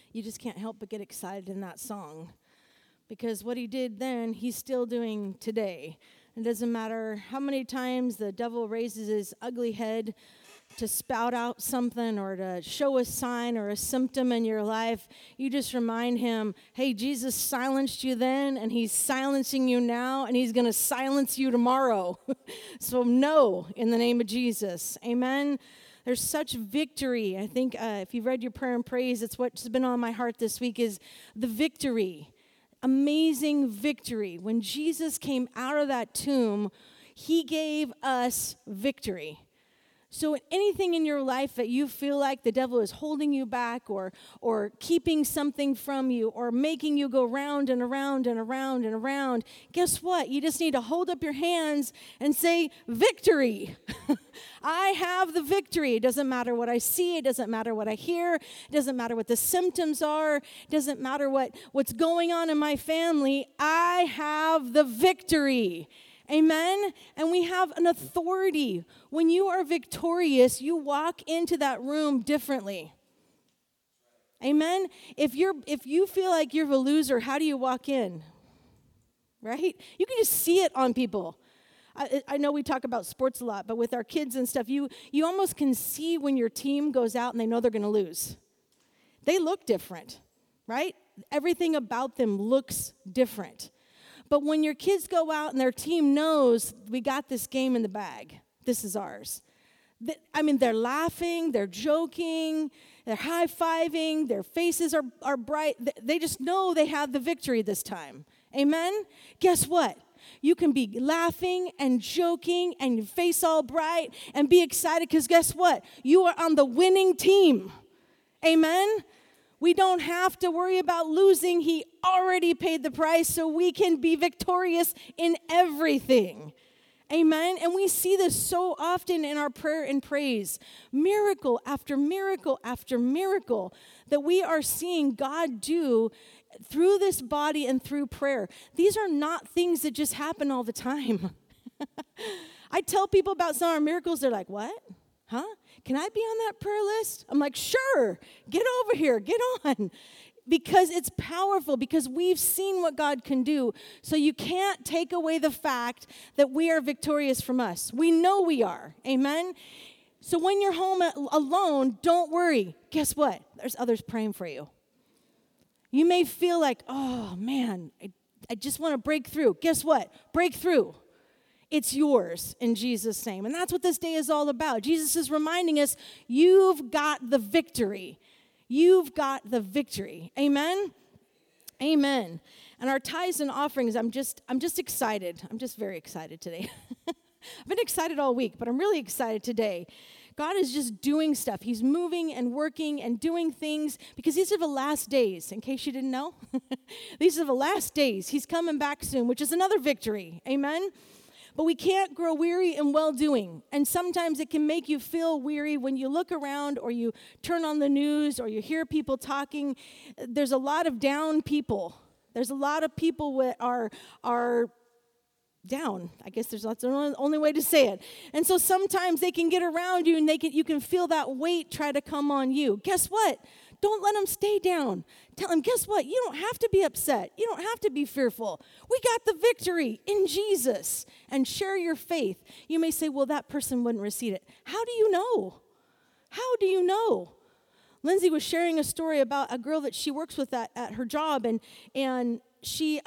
you just can't help but get excited in that song. Because what he did then, he's still doing today. It doesn't matter how many times the devil raises his ugly head to spout out something or to show a sign or a symptom in your life, you just remind him, hey, Jesus silenced you then, and he's silencing you now, and he's going to silence you tomorrow. So no, in the name of Jesus. Amen. There's such victory. I think if you've read your prayer and praise, it's what's been on my heart this week is the victory. Amazing victory. When Jesus came out of that tomb, he gave us victory. So anything in your life that you feel like the devil is holding you back or keeping something from you or making you go round and around and around and around, guess what? You just need to hold up your hands and say, victory. I have the victory. It doesn't matter what I see. It doesn't matter what I hear. It doesn't matter what the symptoms are. It doesn't matter what's going on in my family. I have the victory. Amen? And we have an authority. When you are victorious, you walk into that room differently. Amen? If you feel like you're a loser, how do you walk in? Right? You can just see it on people. I know we talk about sports a lot, but with our kids and stuff, you almost can see when your team goes out and they know they're going to lose. They look different, right? Everything about them looks different. But when your kids go out and their team knows we got this game in the bag, this is ours. They're laughing, they're joking, they're high-fiving, their faces are bright. They just know they have the victory this time. Amen? Guess what? You can be laughing and joking and your face all bright and be excited because guess what? You are on the winning team. Amen? We don't have to worry about losing. He already paid the price so we can be victorious in everything. Amen? And we see this so often in our prayer and praise. Miracle after miracle after miracle that we are seeing God do through this body and through prayer. These are not things that just happen all the time. I tell people about some of our miracles. They're like, what? Huh? Can I be on that prayer list? I'm like, sure. Get over here. Get on. Because it's powerful, because we've seen what God can do. So you can't take away the fact that we are victorious from us. We know we are. Amen? So when you're home alone, don't worry. Guess what? There's others praying for you. You may feel like, oh, man, I just want to break through. Guess what? Break through. It's yours in Jesus' name. And that's what this day is all about. Jesus is reminding us, you've got the victory. You've got the victory. Amen? Amen. And our tithes and offerings, I'm just excited. I'm just very excited today. I've been excited all week, but I'm really excited today. God is just doing stuff. He's moving and working and doing things because these are the last days, in case you didn't know. These are the last days. He's coming back soon, which is another victory. Amen? But we can't grow weary in well-doing. And sometimes it can make you feel weary when you look around or you turn on the news or you hear people talking. There's a lot of down people. There's a lot of people that are down. I guess that's the only way to say it. And so sometimes they can get around you and you can feel that weight try to come on you. Guess what? Don't let them stay down. Tell them, guess what? You don't have to be upset. You don't have to be fearful. We got the victory in Jesus. And share your faith. You may say, well, that person wouldn't receive it. How do you know? How do you know? Lindsay was sharing a story about a girl that she works with at her job, and she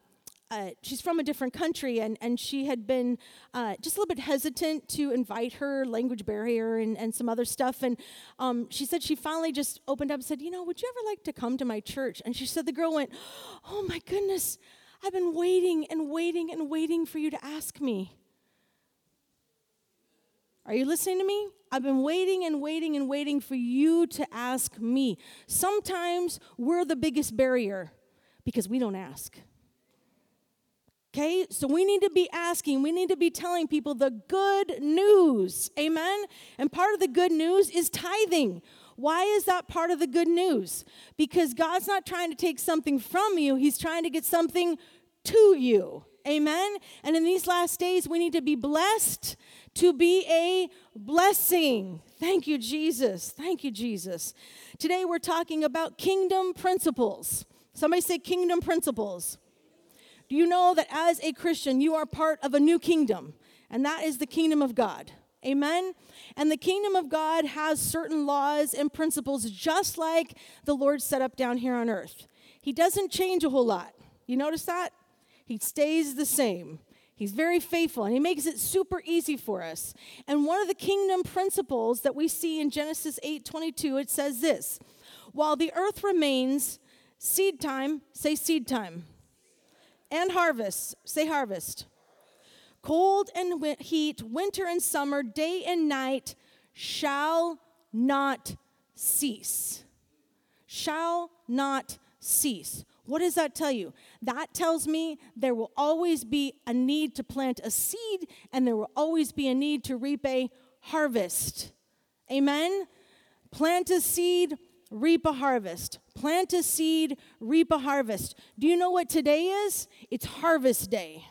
she's from a different country, and she had been just a little bit hesitant to invite her, language barrier and some other stuff. And she said she finally just opened up and said, would you ever like to come to my church? And she said the girl went, oh, my goodness, I've been waiting and waiting and waiting for you to ask me. Are you listening to me? I've been waiting and waiting and waiting for you to ask me. Sometimes we're the biggest barrier because we don't ask. Okay, so we need to be asking, we need to be telling people the good news, amen? And part of the good news is tithing. Why is that part of the good news? Because God's not trying to take something from you, He's trying to get something to you, Amen? And in these last days, we need to be blessed to be a blessing. Thank you, Jesus. Thank you, Jesus. Today, we're talking about kingdom principles. Somebody say kingdom principles. Do you know that as a Christian, you are part of a new kingdom, and that is the kingdom of God? Amen? And the kingdom of God has certain laws and principles just like the Lord set up down here on earth. He doesn't change a whole lot. You notice that? He stays the same. He's very faithful, and he makes it super easy for us. And one of the kingdom principles that we see in Genesis 8:22, it says this: while the earth remains, seed time, say seed time, and harvest, say harvest. Cold and heat, winter and summer, day and night shall not cease. Shall not cease. What does that tell you? That tells me there will always be a need to plant a seed, and there will always be a need to reap a harvest. Amen? Plant a seed, reap a harvest. Plant a seed, reap a harvest. Do you know what today is? It's harvest day.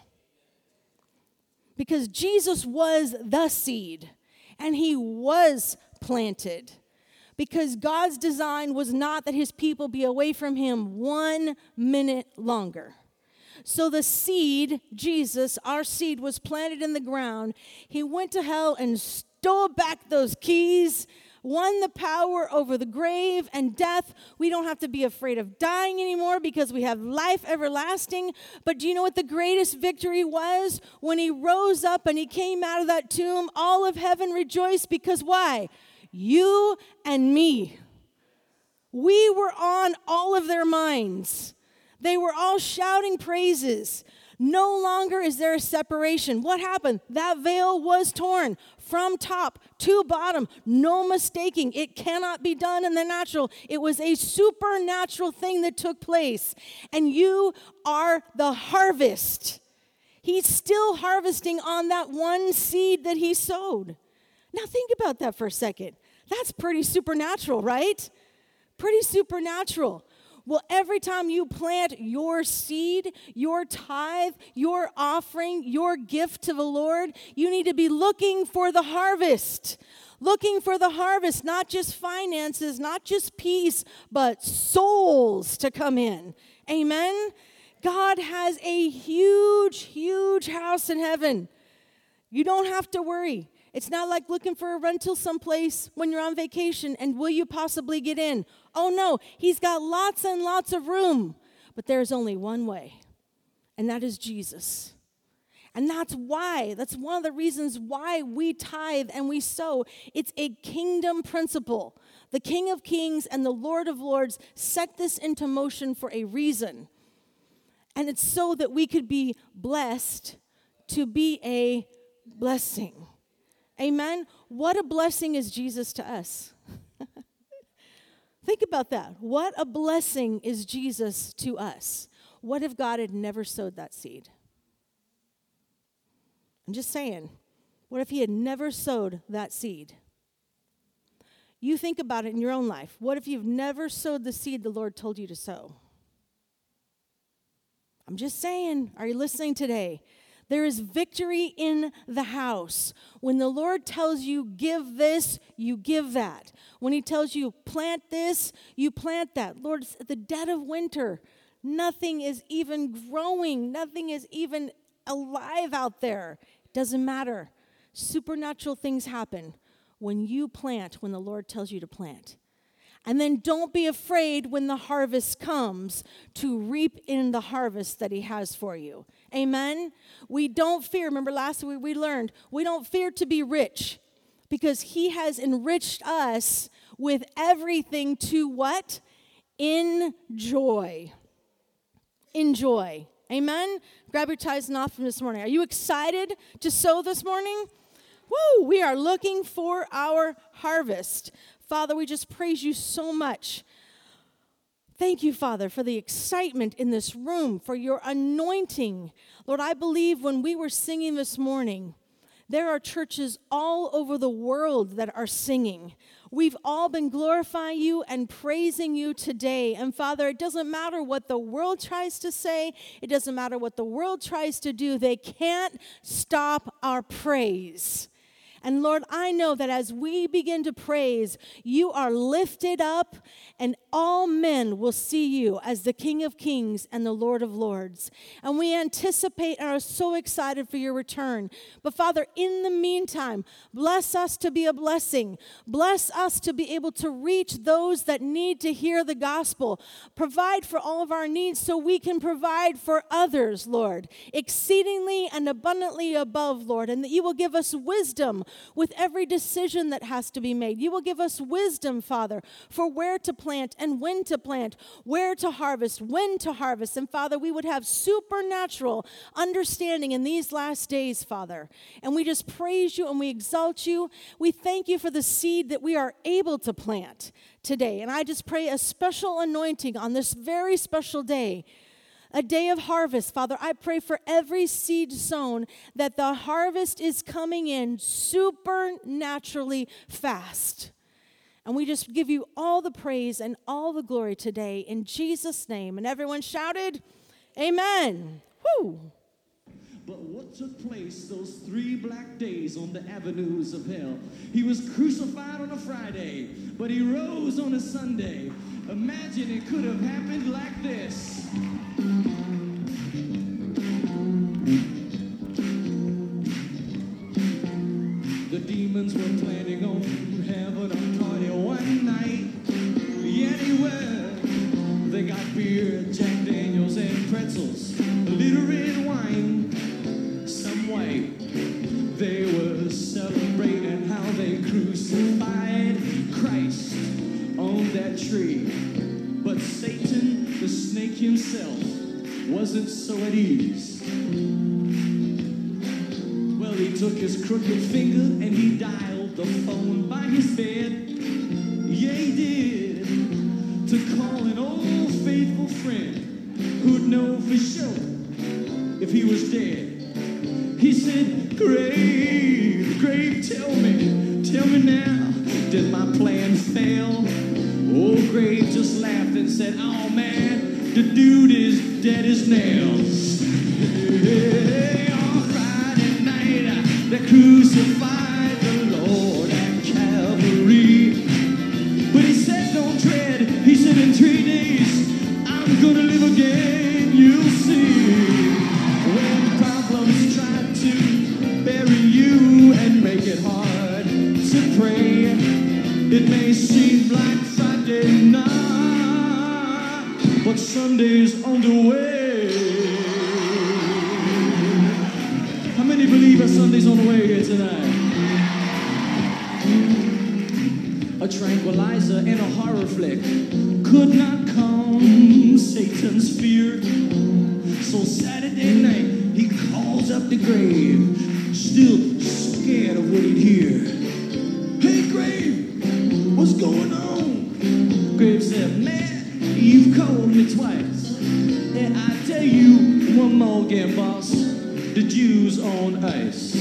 Because Jesus was the seed, and he was planted. Because God's design was not that his people be away from him 1 minute longer. So the seed, Jesus, our seed, was planted in the ground. He went to hell and stole back those keys, won the power over the grave and death. We don't have to be afraid of dying anymore because we have life everlasting. But do you know what the greatest victory was? When he rose up and he came out of that tomb, all of heaven rejoiced because why? You and me. We were on all of their minds. They were all shouting praises. No longer is there a separation. What happened? That veil was torn from top to bottom. No mistaking. It cannot be done in the natural. It was a supernatural thing that took place. And you are the harvest. He's still harvesting on that one seed that he sowed. Now think about that for a second. That's pretty supernatural, right? Pretty supernatural. Well, every time you plant your seed, your tithe, your offering, your gift to the Lord, you need to be looking for the harvest. Looking for the harvest, not just finances, not just peace, but souls to come in. Amen? God has a huge, huge house in heaven. You don't have to worry. It's not like looking for a rental someplace when you're on vacation and will you possibly get in? Oh no, he's got lots and lots of room. But there's only one way, and that is Jesus. And that's one of the reasons why we tithe and we sow. It's a kingdom principle. The King of Kings and the Lord of Lords set this into motion for a reason. And it's so that we could be blessed to be a blessing. Amen? What a blessing is Jesus to us. Think about that. What a blessing is Jesus to us. What if God had never sowed that seed? I'm just saying, what if he had never sowed that seed? You think about it in your own life. What if you've never sowed the seed the Lord told you to sow? I'm just saying, are you listening today? There is victory in the house. When the Lord tells you, give this, you give that. When he tells you, plant this, you plant that. Lord, it's at the dead of winter. Nothing is even growing. Nothing is even alive out there. It doesn't matter. Supernatural things happen when you plant, when the Lord tells you to plant. And then don't be afraid when the harvest comes to reap in the harvest that he has for you. Amen? We don't fear. Remember last week we learned, we don't fear to be rich because he has enriched us with everything to what? Enjoy. Enjoy. Amen? Grab your tithes and offering this morning. Are you excited to sow this morning? Woo! We are looking for our harvest. Father, we just praise you so much. Thank you, Father, for the excitement in this room, for your anointing. Lord, I believe when we were singing this morning, there are churches all over the world that are singing. We've all been glorifying you and praising you today. And Father, it doesn't matter what the world tries to say. It doesn't matter what the world tries to do. They can't stop our praise. And Lord, I know that as we begin to praise, you are lifted up and all men will see you as the King of Kings and the Lord of Lords. And we anticipate and are so excited for your return. But Father, in the meantime, bless us to be a blessing. Bless us to be able to reach those that need to hear the gospel. Provide for all of our needs so we can provide for others, Lord, exceedingly and abundantly above, Lord, and that you will give us wisdom with every decision that has to be made. You will give us wisdom, Father, for where to plant and when to plant, where to harvest, when to harvest. And Father, we would have supernatural understanding in these last days, Father. And we just praise you and we exalt you. We thank you for the seed that we are able to plant today. And I just pray a special anointing on this very special day, a day of harvest. Father, I pray for every seed sown that the harvest is coming in supernaturally fast. And we just give you all the praise and all the glory today in Jesus' name. And everyone shouted, amen. Woo! But what took place those 3 black days on the avenues of hell? He was crucified on a Friday, but he rose on a Sunday. Imagine it could have happened like this. The demons were planning on having a party one night. Yeah, they were. They got beer, Jack Daniels, and pretzels, a little red wine, some white. They were celebrating how they crucified Christ on that tree. But Satan, the snake himself, wasn't so at ease. Well, he took his crooked finger and he dialed the phone by his bed. Yeah, he did. To call an old faithful friend who'd know for sure if he was dead. He said, Grave, tell me now, did my plan fail? Old Grave just laughed and said, oh man, the dude is dead as nails. On Friday night, they crucified the Lord at Calvary. But he said, don't dread. He said, in 3 days, I'm gonna live again, you'll see. When problems try to bury you and make it hard to pray, it may seem like Friday night, but Sunday's on the way. How many believe that Sunday's on the way here tonight? A tranquilizer and a horror flick could not calm Satan's fear. So Saturday night, he calls up the grave, still scared of what he'd hear. Hey, Grave, what's going on? Grave said, man, you've called me twice. And I tell you one more again, boss, the Jews on ice.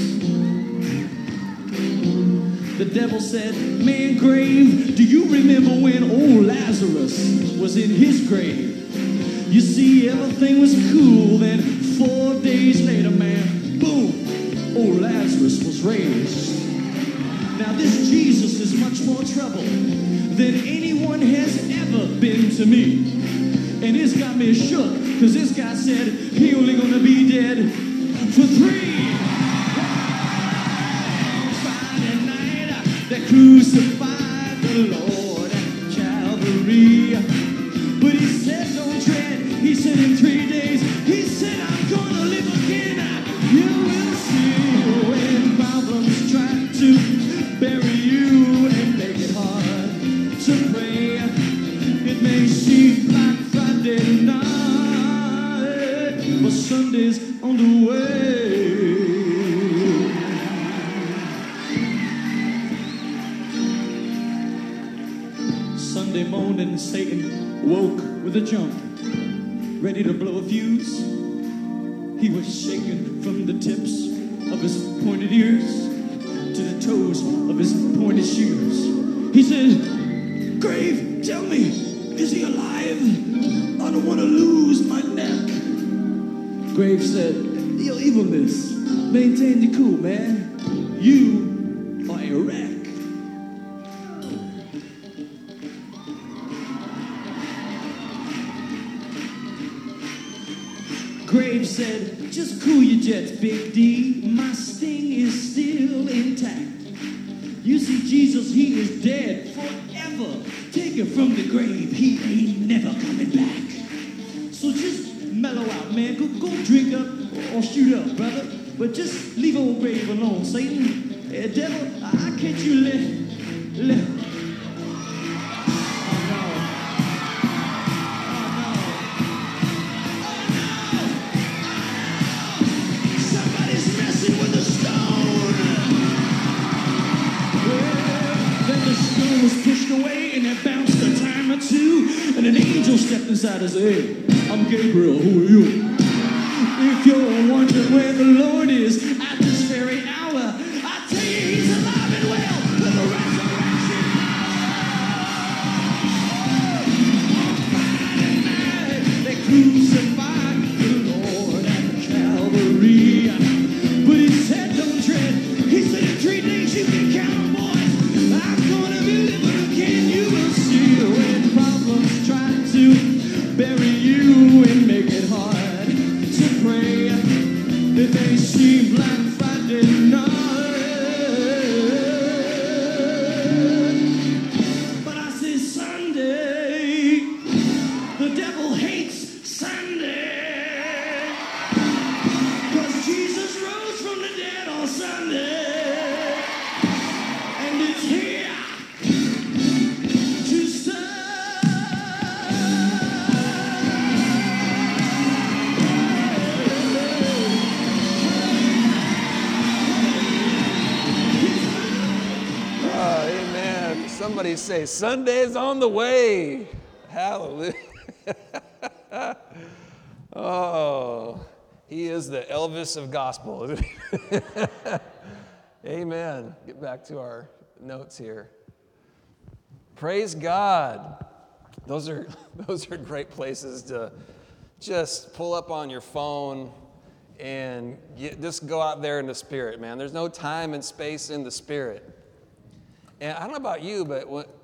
The devil said, man, Grave, do you remember when old Lazarus was in his grave? You see, everything was cool, then 4 days later, man, boom, old Lazarus was raised. Now this Jesus is much more trouble than anyone has ever been to me. And it's got me shook, because this guy said he only gonna be dead for 3. Friday night, they crucified the Lord at Calvary. But he said, don't dread. He said, in 3 days, he said, I'm gonna live again. You will see when problems try to bury you and make it hard to pray. It may seem like Friday night, but Sunday's on the way. Sunday morning, Satan woke with a jump, ready to blow a fuse. He was shaken from the tips of his pointed ears to the toes of his pointed shoes. He said, "Grave, tell me, is he alive? I don't want to lose my neck." Grave said, "Your evilness, maintain your cool, man. You are a wreck." Grave said, "Just cool your jets, Big D. My sting is still intact. You see, Jesus, he is dead forever. Take him from the grave. He ain't never coming back. So just mellow out, man. Go drink up or shoot up, brother. But just leave old Grave alone, Satan. Devil, I can't you let... Pushed away and it bounced a time or two, and an angel stepped inside and said, "Hey, I'm Gabriel, who are you? If you're wondering where the Lord is at this very hour, I tell you he's alive and well with the resurrection power." On Friday night, they crucified the Lord at Calvary, but he said, "Don't tread." He said, "In 3 days you can count them, boys. I'm gonna be living again. You will see when problems try to bury you and make it hard to pray. That they seem like Friday night. But I say Sunday. The devil hates Sunday. 'Cause Jesus rose from the dead on Sunday. And it's here to stay. Amen. Somebody say, Sunday's on the way. Hallelujah. Oh, he is the Elvis of gospel, isn't he? Amen. Get back to our notes here. Praise God. Those are great places to just pull up on your phone and just go out there in the Spirit, man. There's no time and space in the Spirit. And I don't know about you, but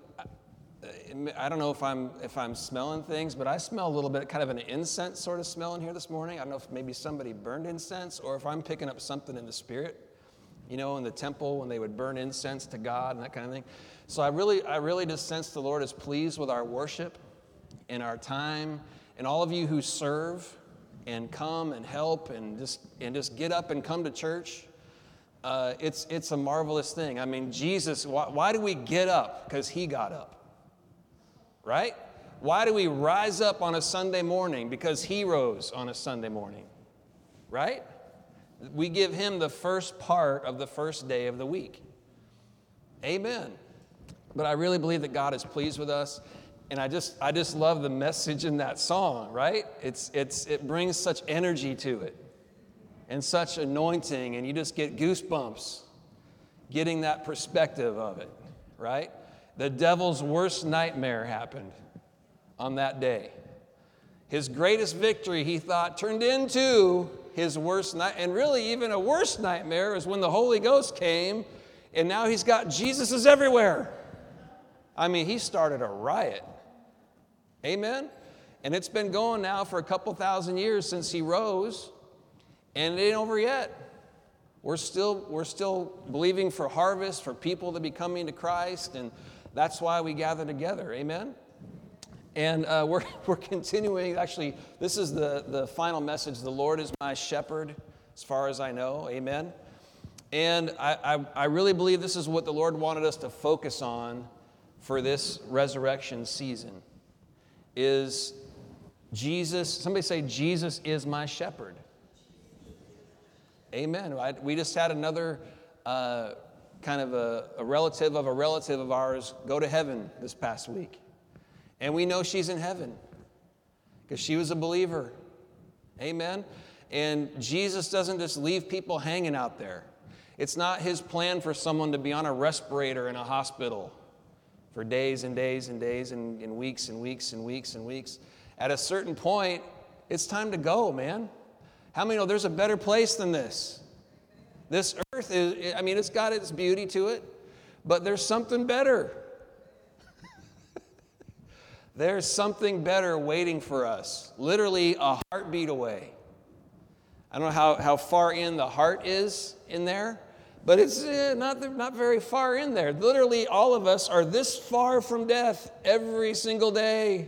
I don't know if I'm smelling things, but I smell a little bit, kind of an incense sort of smell in here this morning. I don't know if maybe somebody burned incense or if I'm picking up something in the Spirit. You know, in the temple when they would burn incense to God and that kind of thing. So I really just sense the Lord is pleased with our worship and our time, and all of you who serve and come and help and just get up and come to church. It's a marvelous thing. I mean, Jesus, why do we get up? Because he got up, right? Why do we rise up on a Sunday morning? Because he rose on a Sunday morning, right? We give him the first part of the first day of the week. Amen. But I really believe that God is pleased with us, and I just love the message in that song, right? It brings such energy to it and such anointing, and you just get goosebumps getting that perspective of it, right? The devil's worst nightmare happened on that day. His greatest victory, he thought, turned into his worst night, and really even a worse nightmare is when the Holy Ghost came, and now he's got Jesuses everywhere. I mean, he started a riot. Amen? And it's been going now for a couple thousand years since he rose, and it ain't over yet. We're still believing for harvest, for people to be coming to Christ, and that's why we gather together. Amen? And we're continuing. Actually, this is the final message. The Lord is my shepherd, as far as I know. Amen. And I really believe this is what the Lord wanted us to focus on for this resurrection season. Is Jesus? Somebody say, Jesus is my shepherd. Amen. We just had another kind of a relative of ours go to heaven this past week. And we know she's in heaven because she was a believer. Amen? And Jesus doesn't just leave people hanging out there. It's not his plan for someone to be on a respirator in a hospital for days and days and days and weeks and weeks and weeks and weeks. At a certain point, it's time to go, man. How many know there's a better place than this? This earth is, I mean, it's got its beauty to it, but there's something better. There's something better waiting for us, literally a heartbeat away. I don't know how far in the heart is in there, but it's not very far in there. Literally, all of us are this far from death every single day.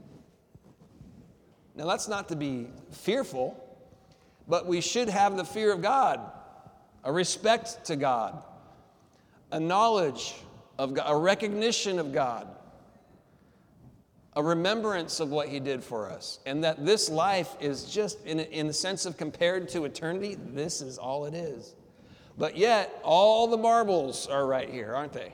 Now, that's not to be fearful, but we should have the fear of God, a respect to God, a knowledge of God, a recognition of God, a remembrance of what He did for us, and that this life is just, in the sense of compared to eternity, this is all it is. But yet, all the marbles are right here, aren't they?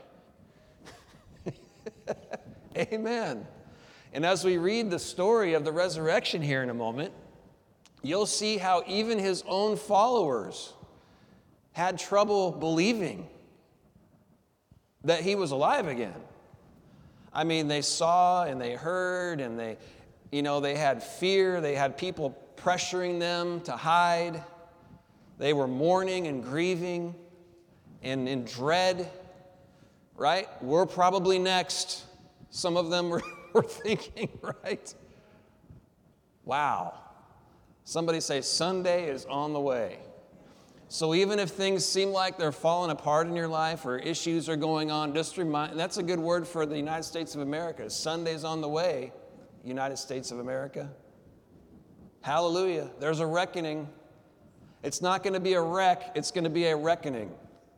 Amen. And as we read the story of the resurrection here in a moment, you'll see how even His own followers had trouble believing that He was alive again. I mean, they saw and they heard and they had fear. They had people pressuring them to hide. They were mourning and grieving and in dread, right? We're probably next. Some of them were thinking, right? Wow. Somebody say, Sunday is on the way. So even if things seem like they're falling apart in your life or issues are going on, just remind, that's a good word for the United States of America. Sunday's on the way, United States of America. Hallelujah. There's a reckoning. It's not going to be a wreck. It's going to be a reckoning.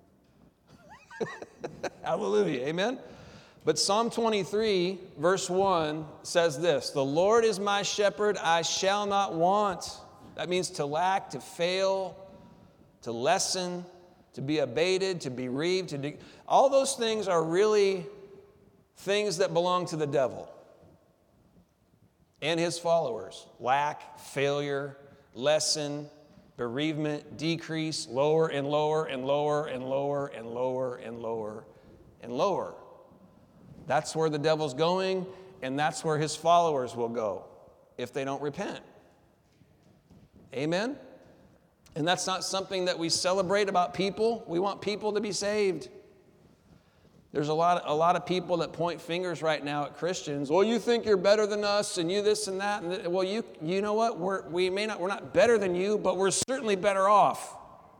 Hallelujah. Amen. But Psalm 23, verse 1 says this, "The Lord is my shepherd, I shall not want." That means to lack, to fail, to lessen, to be abated, to be bereaved. All those things are really things that belong to the devil and his followers. Lack, failure, lessen, bereavement, decrease, lower and lower and lower and lower and lower and lower and lower. That's where the devil's going, and that's where his followers will go if they don't repent. Amen? And that's not something that we celebrate about people. We want people to be saved. There's a lot of people that point fingers right now at Christians. Well, you think you're better than us, and you this and that. And well, you know what? We're not better than you, but we're certainly better off.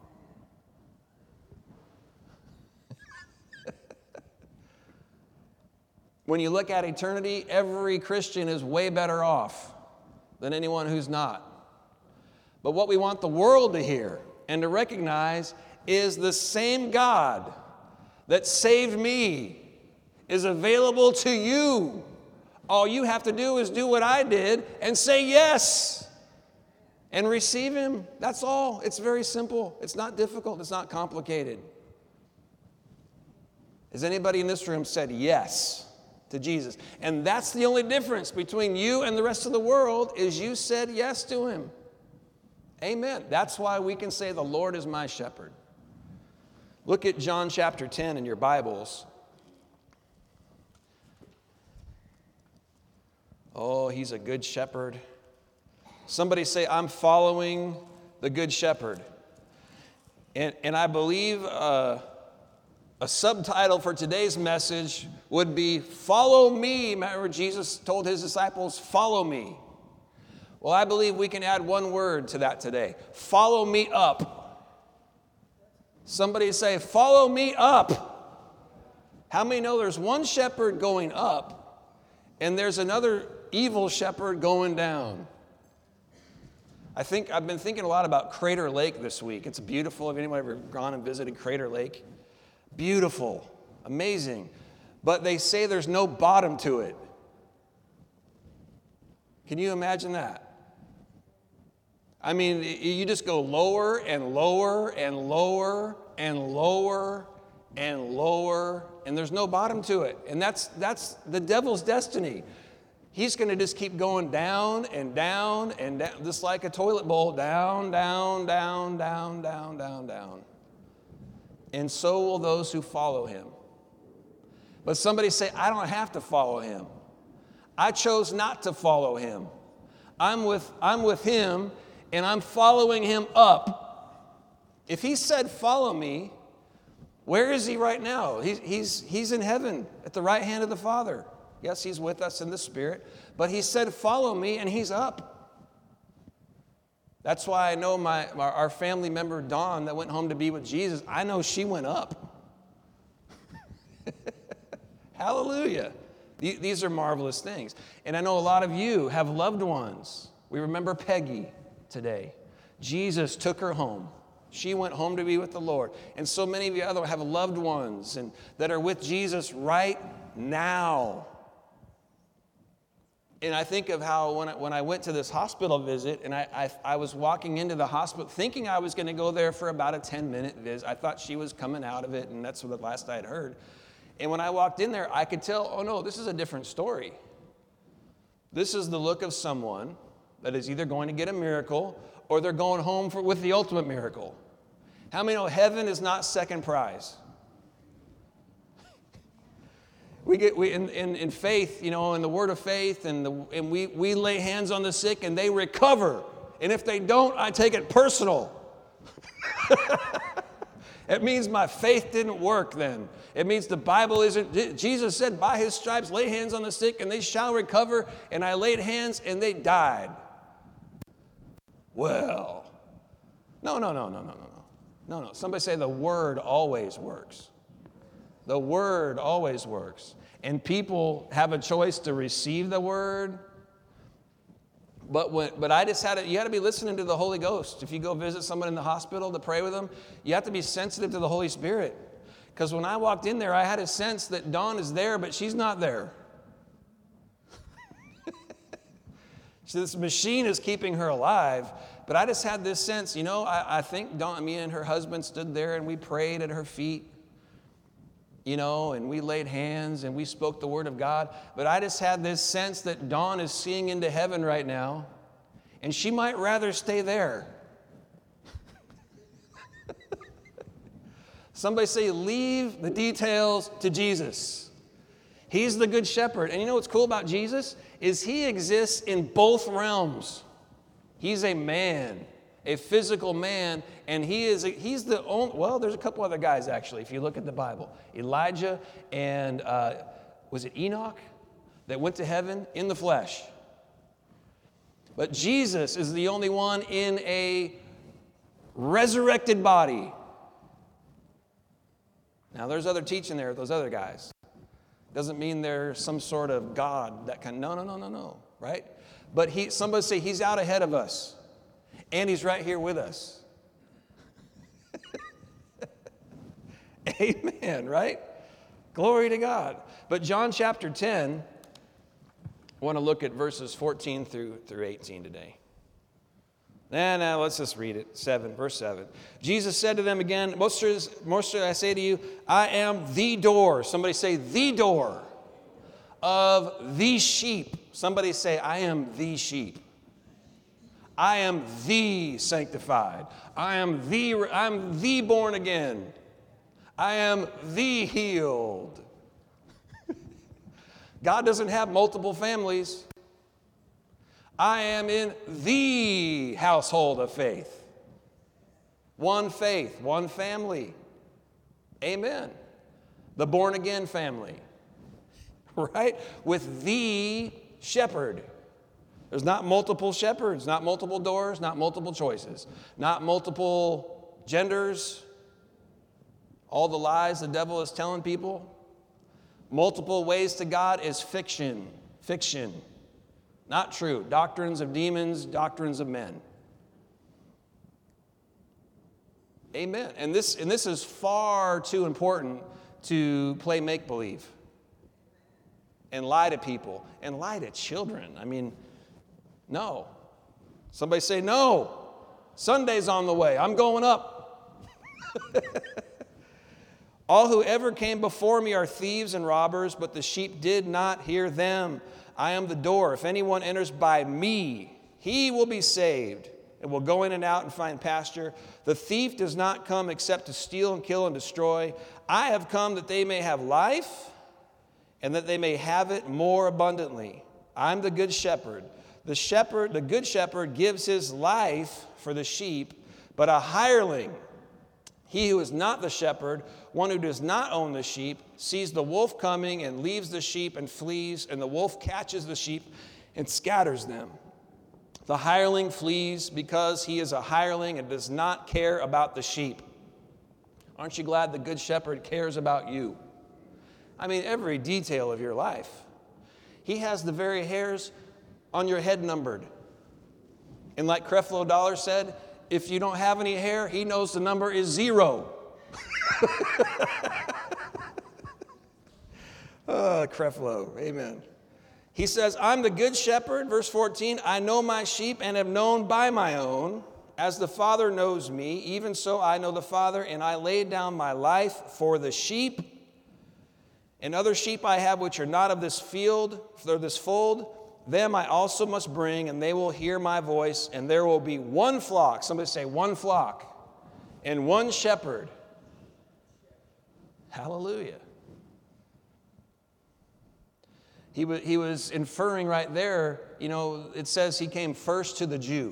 When you look at eternity, every Christian is way better off than anyone who's not. But what we want the world to hear and to recognize is the same God that saved me is available to you. All you have to do is do what I did and say yes and receive Him. That's all. It's very simple. It's not difficult. It's not complicated. Has anybody in this room said yes to Jesus? And that's the only difference between you and the rest of the world is you said yes to Him. Amen. That's why we can say the Lord is my shepherd. Look at John chapter 10 in your Bibles. Oh, He's a good shepherd. Somebody say, I'm following the good shepherd. And I believe a subtitle for today's message would be, follow me. Remember, Jesus told His disciples, follow me. Well, I believe we can add one word to that today. Follow me up. Somebody say, follow me up. How many know there's one shepherd going up and there's another evil shepherd going down? I've been thinking a lot about Crater Lake this week. It's beautiful. Have anyone ever gone and visited Crater Lake? Beautiful. Amazing. But they say there's no bottom to it. Can you imagine that? I mean, you just go lower and lower and lower and lower and lower, and there's no bottom to it. And that's the devil's destiny. He's going to just keep going down and down and down, just like a toilet bowl, down, down, down, down, down, down, down. And so will those who follow him. But somebody say, I don't have to follow him. I chose not to follow him. I'm with him, and I'm following him up. If he said, follow me, where is he right now? He's in heaven at the right hand of the Father. Yes, he's with us in the Spirit, but he said, follow me, and he's up. That's why I know our family member, Dawn, that went home to be with Jesus, I know she went up. Hallelujah. These are marvelous things. And I know a lot of you have loved ones. We remember Peggy today. Jesus took her home. She went home to be with the Lord. And so many of you other have loved ones and that are with Jesus right now. And I think of how when I went to this hospital visit, and I was walking into the hospital thinking I was going to go there for about a 10-minute visit. I thought she was coming out of it, and that's what the last I had heard. And when I walked in there, I could tell, oh no, this is a different story. This is the look of someone that is either going to get a miracle or they're going home with the ultimate miracle. How many know heaven is not second prize? In faith, in the word of faith, and we lay hands on the sick and they recover. And if they don't, I take it personal. It means my faith didn't work then. It means the Bible isn't. Jesus said, by his stripes, lay hands on the sick and they shall recover. And I laid hands and they died. Well, no. Somebody say the word always works. The word always works. And people have a choice to receive the word. But I just you got to be listening to the Holy Ghost. If you go visit someone in the hospital to pray with them, you have to be sensitive to the Holy Spirit. Because when I walked in there, I had a sense that Dawn is there, but she's not there. So this machine is keeping her alive. But I just had this sense, I think Dawn, me and her husband stood there and we prayed at her feet. And we laid hands and we spoke the word of God. But I just had this sense that Dawn is seeing into heaven right now, and she might rather stay there. Somebody say, leave the details to Jesus. He's the good shepherd. And you know what's cool about Jesus? Is he exists in both realms. He's a man, a physical man, and he's the only, well, there's a couple other guys actually, if you look at the Bible. Elijah and, was it Enoch that went to heaven in the flesh? But Jesus is the only one in a resurrected body. Now there's other teaching there, those other guys. Doesn't mean they're some sort of God that can, no, right? But somebody say he's out ahead of us. And he's right here with us. Amen, right? Glory to God. But John chapter 10, I want to look at verses 14 through 18 today. Now let's just read it. Verse 7. Jesus said to them again, most I say to you, I am the door. Somebody say, the door of the sheep. Somebody say, I am the sheep. I am the sanctified. I'm the born again. I am the healed. God doesn't have multiple families. I am in the household of faith. One faith, one family. Amen. The born again family. Right? With the shepherd. There's not multiple shepherds, not multiple doors, not multiple choices, not multiple genders. All the lies the devil is telling people. Multiple ways to God is fiction. Not true. Doctrines of demons, doctrines of men. Amen. And this is far too important to play make-believe and lie to people and lie to children. I mean, no. Somebody say, no. Sunday's on the way. I'm going up. All who ever came before me are thieves and robbers, but the sheep did not hear them. I am the door. If anyone enters by me, he will be saved and will go in and out and find pasture. The thief does not come except to steal and kill and destroy. I have come that they may have life and that they may have it more abundantly. I'm the good shepherd. The good shepherd gives his life for the sheep, but a hireling, he who is not the shepherd, one who does not own the sheep, sees the wolf coming and leaves the sheep and flees, and the wolf catches the sheep and scatters them. The hireling flees because he is a hireling and does not care about the sheep. Aren't you glad the good shepherd cares about you? I mean, every detail of your life. He has the very hairs on your head numbered. And like Creflo Dollar said, if you don't have any hair, he knows the number is 0. Oh, Creflo, amen. He says, I'm the good shepherd, verse 14, I know my sheep and am known by my own. As the Father knows me, even so I know the Father, and I lay down my life for the sheep. And other sheep I have which are not of this field, or this fold, them I also must bring, and they will hear my voice, and there will be one flock. Somebody say, one flock, and one shepherd. Hallelujah. He was inferring right there, it says he came first to the Jew.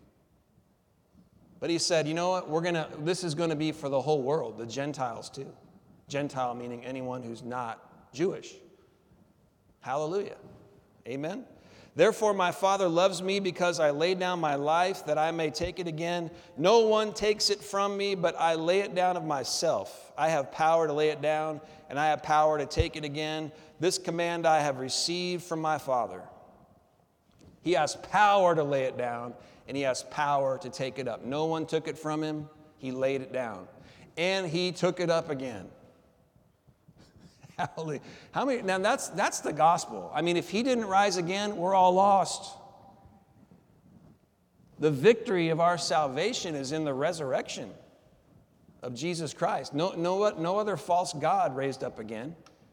But he said, you know what, this is going to be for the whole world, the Gentiles too. Gentile meaning anyone who's not Jewish. Hallelujah. Amen. Therefore my Father loves me because I lay down my life that I may take it again. No one takes it from me, but I lay it down of myself. I have power to lay it down, and I have power to take it again. This command I have received from my Father. He has power to lay it down, and he has power to take it up. No one took it from him. He laid it down, and he took it up again. Hallelujah. How many? Now that's the gospel. I mean, if he didn't rise again, we're all lost. The victory of our salvation is in the resurrection of Jesus Christ. No other false god raised up again.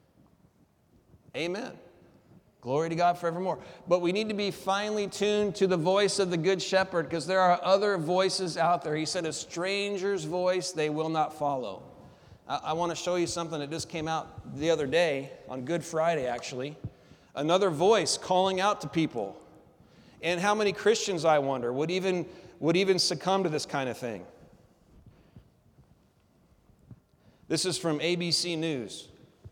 Amen. Glory to God forevermore. But we need to be finely tuned to the voice of the Good Shepherd, because there are other voices out there. He said, a stranger's voice they will not follow. I want to show you something that just came out the other day, on Good Friday actually. Another voice calling out to people. And how many Christians, I wonder, would even succumb to this kind of thing? This is from ABC News.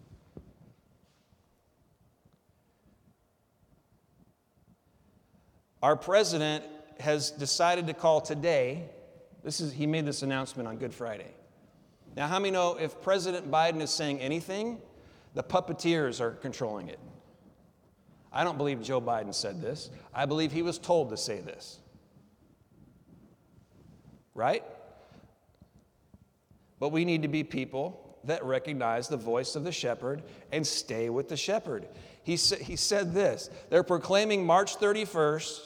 Our president has decided to call today. He made this announcement on Good Friday. Now, how many know if President Biden is saying anything, the puppeteers are controlling it? I don't believe Joe Biden said this. I believe he was told to say this. Right? But we need to be people that recognize the voice of the shepherd and stay with the shepherd. He said this. They're proclaiming March 31st,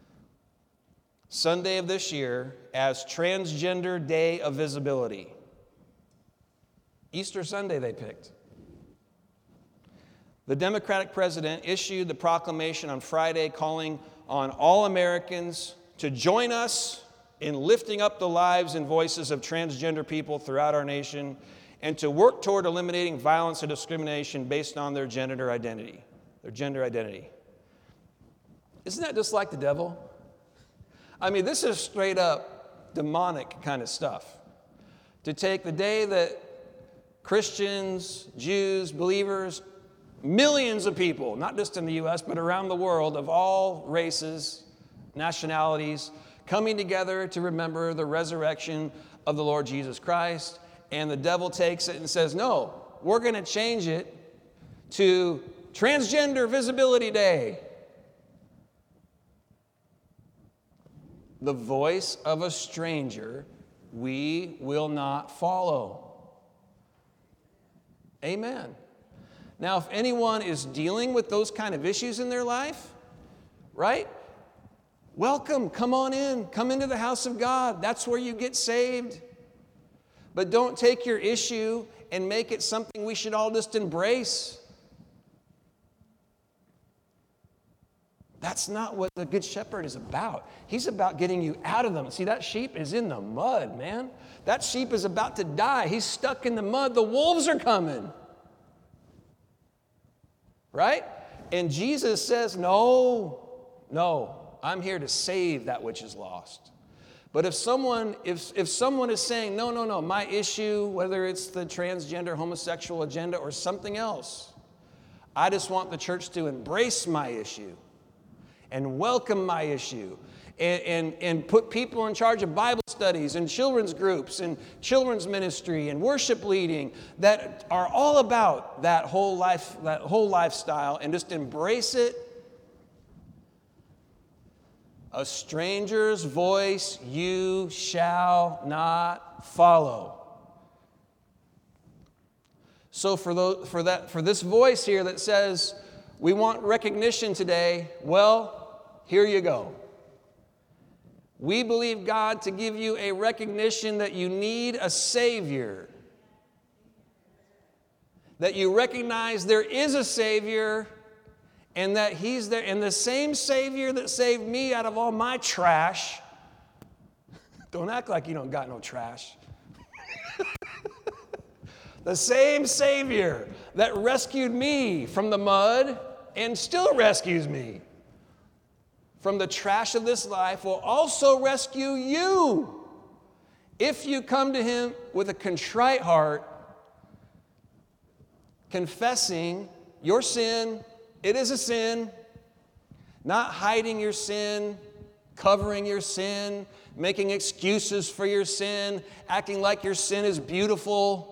Sunday of this year, as Transgender Day of Visibility. Easter Sunday they picked. The Democratic president issued the proclamation on Friday calling on all Americans to join us in lifting up the lives and voices of transgender people throughout our nation and to work toward eliminating violence and discrimination based on their gender identity. Isn't that just like the devil? I mean, this is straight up demonic kind of stuff. To take the day that Christians, Jews, believers, millions of people, not just in the U.S., but around the world, of all races, nationalities, coming together to remember the resurrection of the Lord Jesus Christ, and the devil takes it and says, no, we're going to change it to Transgender Visibility Day. The voice of a stranger we will not follow. Amen. Now, if anyone is dealing with those kind of issues in their life, right? Welcome, come on in, come into the house of God. That's where you get saved. But don't take your issue and make it something we should all just embrace. That's not what the Good Shepherd is about. He's about getting you out of them. See, that sheep is in the mud, man. That sheep is about to die. He's stuck in the mud. The wolves are coming. right? And Jesus says, no, I'm here to save that which is lost. But if someone is saying, no, my issue, whether it's the transgender, homosexual agenda or something else, I just want the church to embrace my issue and welcome my issue and put people in charge of Bible studies and children's groups and children's ministry and worship leading that are all about that whole lifestyle, and just embrace it. A stranger's voice you shall not follow. So for this voice here that says, we want recognition today, well, here you go. We believe God to give you a recognition that you need a Savior. That you recognize there is a Savior and that He's there. And the same Savior that saved me out of all my trash. Don't act like you don't got no trash. The same Savior that rescued me from the mud and still rescues me from the trash of this life will also rescue you if you come to Him with a contrite heart, confessing your sin. It is a sin, not hiding your sin, covering your sin, making excuses for your sin, acting like your sin is beautiful.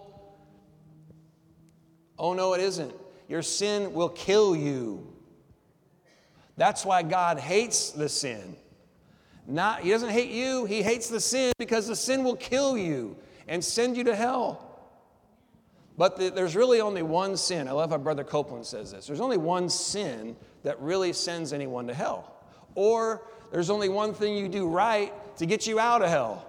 Oh, no, it isn't. Your sin will kill you. That's why God hates the sin. He doesn't hate you, He hates the sin because the sin will kill you and send you to hell. But there's really only one sin. I love how Brother Copeland says this. There's only one sin that really sends anyone to hell. Or there's only one thing you do right to get you out of hell.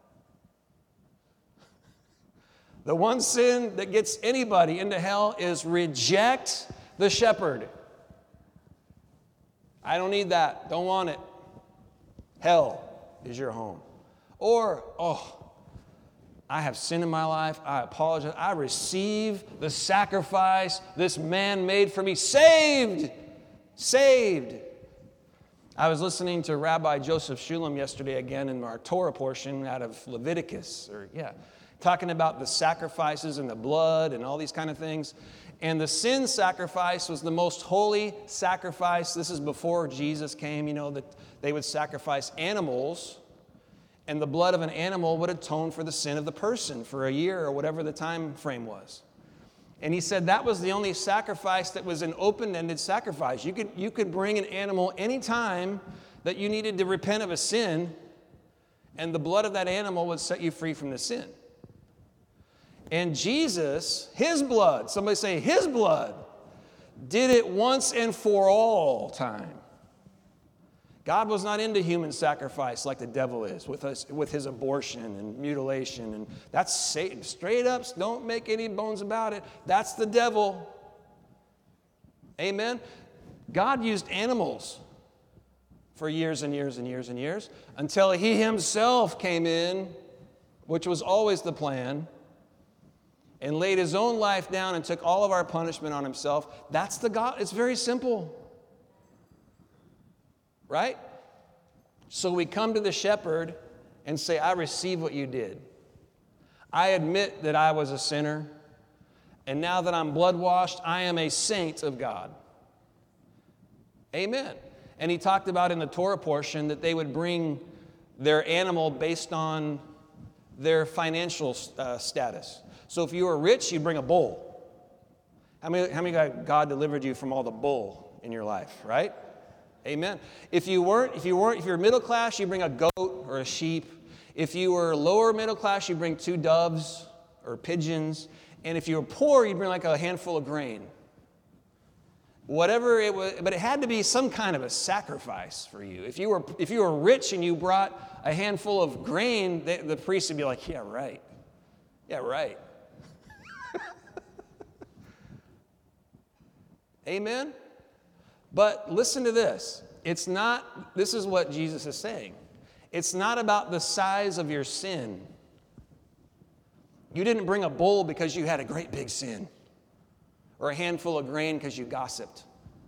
The one sin that gets anybody into hell is reject the shepherd. I don't need that. Don't want it. Hell is your home. Or, I have sin in my life. I apologize. I receive the sacrifice this man made for me. Saved. Saved. I was listening to Rabbi Joseph Shulam yesterday again in our Torah portion out of Leviticus, talking about the sacrifices and the blood and all these kind of things. And the sin sacrifice was the most holy sacrifice. This is before Jesus came, that they would sacrifice animals, and the blood of an animal would atone for the sin of the person for a year or whatever the time frame was. And he said that was the only sacrifice that was an open-ended sacrifice. You could bring an animal anytime that you needed to repent of a sin, and the blood of that animal would set you free from the sin. And Jesus, His blood, somebody say His blood, did it once and for all time. God was not into human sacrifice like the devil is with his abortion and mutilation. And that's Satan. Straight up, don't make any bones about it. That's the devil. Amen? God used animals for years and years and years and years until He Himself came in, which was always the plan, and laid His own life down and took all of our punishment on Himself. That's the God. It's very simple. Right? So we come to the shepherd and say, I receive what you did. I admit that I was a sinner. And now that I'm blood washed, I am a saint of God. Amen. And he talked about in the Torah portion that they would bring their animal based on their financial status. So if you were rich, you'd bring a bull. How many God delivered you from all the bull in your life, right? Amen. If you're middle class, you bring a goat or a sheep. If you were lower middle class, you bring 2 doves or pigeons. And if you were poor, you'd bring like a handful of grain. Whatever it was, but it had to be some kind of a sacrifice for you. If you were rich and you brought a handful of grain, the priest would be like, yeah, right. Yeah, right. Amen? But listen to this. This is what Jesus is saying. It's not about the size of your sin. You didn't bring a bull because you had a great big sin. or a handful of grain because you gossiped.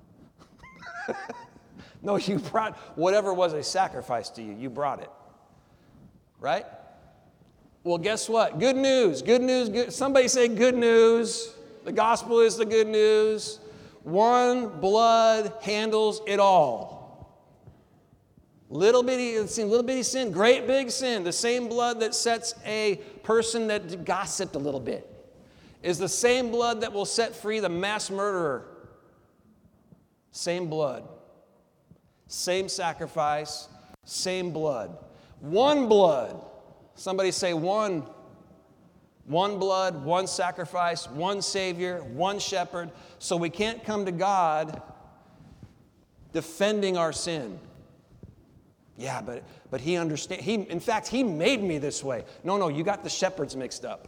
No, you brought whatever was a sacrifice to you. You brought it. Right? Well, guess what? Good news. Good news. Good. Somebody say good news. The gospel is the good news. One blood handles it all. Little bitty sin, great big sin. The same blood that sets a person that gossiped a little bit is the same blood that will set free the mass murderer. Same blood. Same sacrifice. Same blood. One blood. Somebody say one. One blood, one sacrifice, one Savior, one shepherd. So we can't come to God defending our sin. Yeah, but He understands. In fact, He made me this way. No, you got the shepherds mixed up.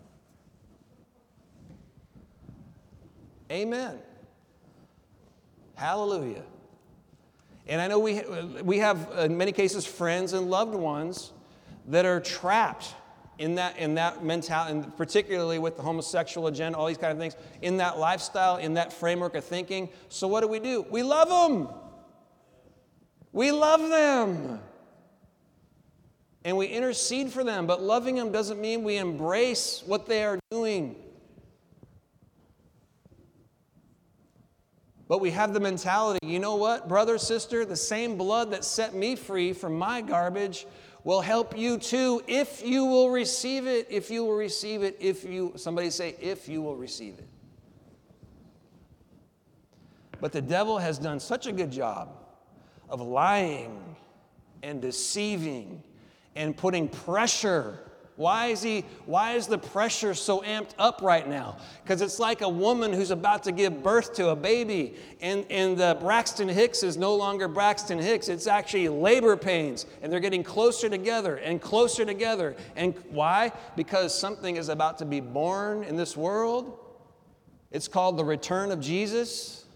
Amen. Hallelujah. And I know we have, in many cases, friends and loved ones that are trapped in that mentality, and particularly with the homosexual agenda, all these kind of things, in that lifestyle, in that framework of thinking. So what do? We love them. We love them. And we intercede for them, but loving them doesn't mean we embrace what they are doing. But we have the mentality, you know what, brother, sister, the same blood that set me free from my garbage will help you too if you will receive it, if you will receive it, somebody say, if you will receive it. But the devil has done such a good job of lying and deceiving and putting pressure. Why is the pressure so amped up right now? Because it's like a woman who's about to give birth to a baby, and the Braxton Hicks is no longer Braxton Hicks. It's actually labor pains, and they're getting closer together and closer together. And why? Because something is about to be born in this world. It's called the return of Jesus.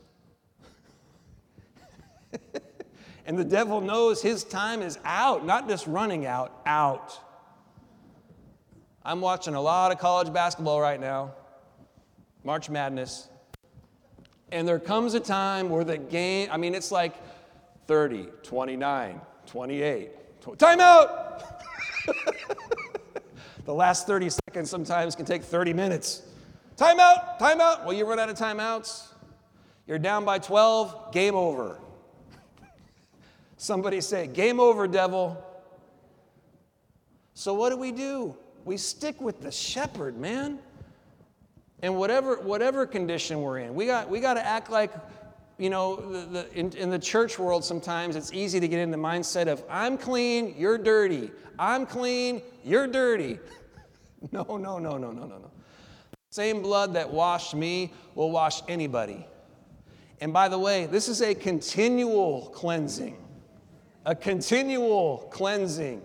And the devil knows his time is out, not just running out, out. I'm watching a lot of college basketball right now, March Madness, and there comes a time where the game, it's like 30, 29, 28, timeout! The last 30 seconds sometimes can take 30 minutes. Timeout! Well, you run out of timeouts. You're down by 12, game over. Somebody say, game over, devil. So what do? We stick with the shepherd, man. And whatever condition we're in, we got to act like, in the church world sometimes it's easy to get in the mindset of, I'm clean, you're dirty. I'm clean, you're dirty. No. Same blood that washed me will wash anybody. And by the way, this is a continual cleansing. A continual cleansing.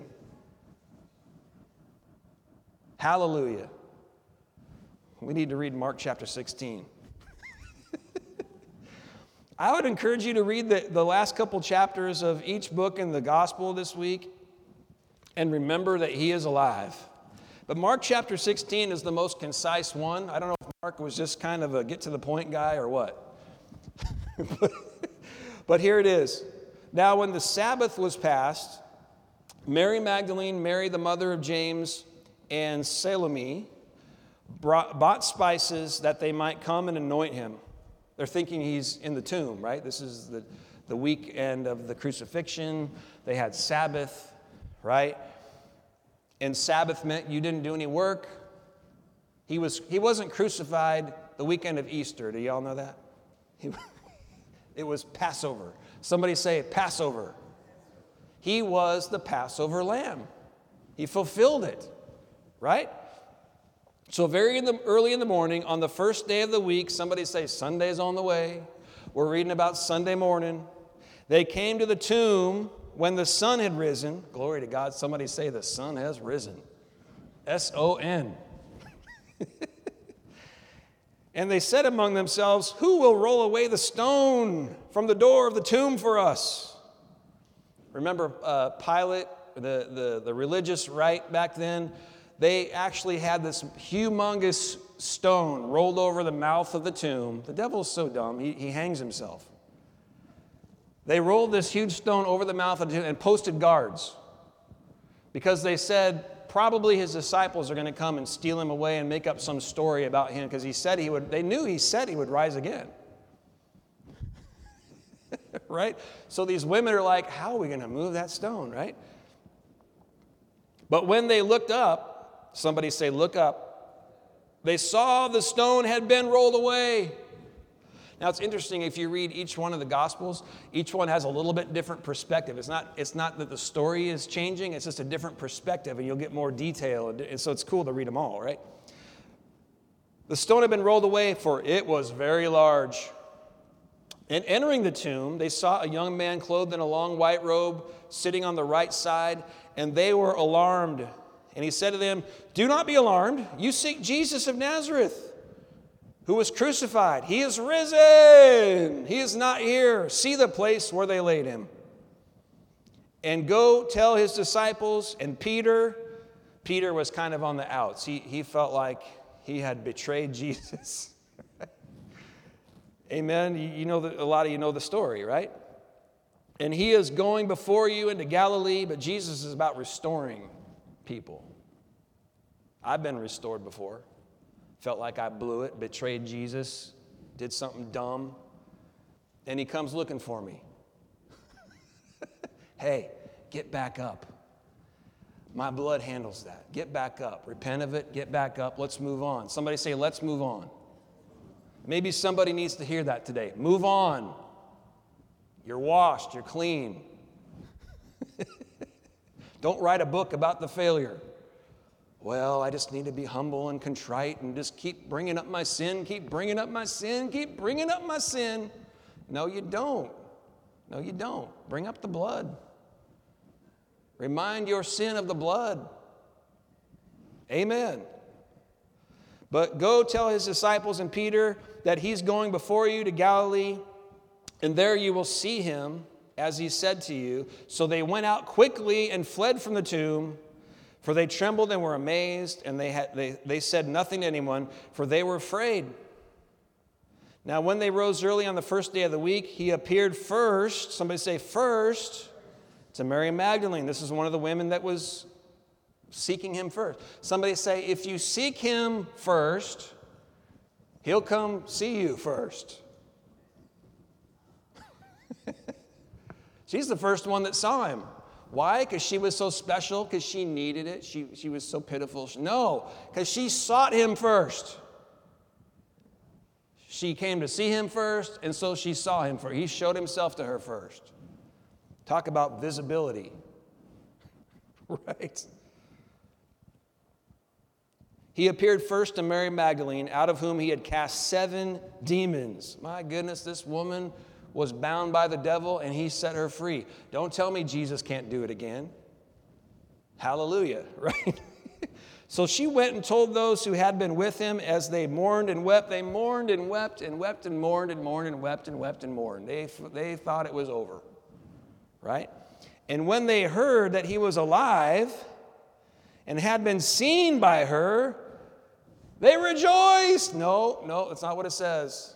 Hallelujah. We need to read Mark chapter 16. I would encourage you to read the last couple chapters of each book in the gospel this week and remember that He is alive. But Mark chapter 16 is the most concise one. I don't know if Mark was just kind of a get-to-the-point guy or what. But here it is. Now when the Sabbath was passed, Mary Magdalene, Mary the mother of James, and Salome bought spices that they might come and anoint Him. They're thinking He's in the tomb, right? This is the weekend of the crucifixion. They had Sabbath, right? And Sabbath meant you didn't do any work. He wasn't crucified the weekend of Easter. Do y'all know that? It was Passover. Somebody say Passover. He was the Passover lamb. He fulfilled it. Right? So early in the morning, on the first day of the week, somebody say, Sunday's on the way. We're reading about Sunday morning. They came to the tomb when the sun had risen. Glory to God. Somebody say, the sun has risen. S-O-N. And they said among themselves, who will roll away the stone from the door of the tomb for us? Remember Pilate, the religious right back then? They actually had this humongous stone rolled over the mouth of the tomb. The devil's so dumb, he hangs himself. They rolled this huge stone over the mouth of the tomb and posted guards because they said probably his disciples are going to come and steal him away and make up some story about him because he said he would. They knew he said he would rise again. Right? So these women are like, how are we going to move that stone, right? But when they looked up, somebody say, look up, they saw the stone had been rolled away. Now, it's interesting, if you read each one of the Gospels, each one has a little bit different perspective. It's not that the story is changing, it's just a different perspective, and you'll get more detail, and so it's cool to read them all, right? The stone had been rolled away, for it was very large. And entering the tomb, they saw a young man clothed in a long white robe, sitting on the right side, and they were alarmed. And he said to them, do not be alarmed. You seek Jesus of Nazareth, who was crucified. He is risen. He is not here. See the place where they laid him. And go tell his disciples. And Peter was kind of on the outs. He felt like he had betrayed Jesus. Amen. You know, a lot of you know the story, right? And he is going before you into Galilee, but Jesus is about restoring people. I've been restored before. Felt like I blew it, betrayed Jesus, did something dumb, and he comes looking for me. Hey, get back up. My blood handles that. Get back up. Repent of it, get back up. Let's move on. Somebody say, let's move on. Maybe somebody needs to hear that today. Move on. You're washed, you're clean. Don't write a book about the failure. Well, I just need to be humble and contrite and just keep bringing up my sin, keep bringing up my sin, keep bringing up my sin. No, you don't. No, you don't. Bring up the blood. Remind your sin of the blood. Amen. But go tell his disciples and Peter that he's going before you to Galilee, and there you will see him, as he said to you. So they went out quickly and fled from the tomb, for they trembled and were amazed, and they said nothing to anyone, for they were afraid. Now when they rose early on the first day of the week, he appeared first, somebody say first, to Mary Magdalene. This is one of the women that was seeking him first. Somebody say, if you seek him first, he'll come see you first. She's the first one that saw him. Why? Because she was so special? Because she needed it? She was so pitiful? No, because she sought him first. She came to see him first, and so she saw him first. He showed himself to her first. Talk about visibility. Right? He appeared first to Mary Magdalene, out of whom he had cast 7 demons. My goodness, this woman was bound by the devil, and he set her free. Don't tell me Jesus can't do it again. Hallelujah, right? So she went and told those who had been with him as they mourned and wept. They mourned and wept and wept and mourned and mourned and wept and wept and mourned. They thought it was over, right? And when they heard that he was alive and had been seen by her, they rejoiced. No, that's not what it says.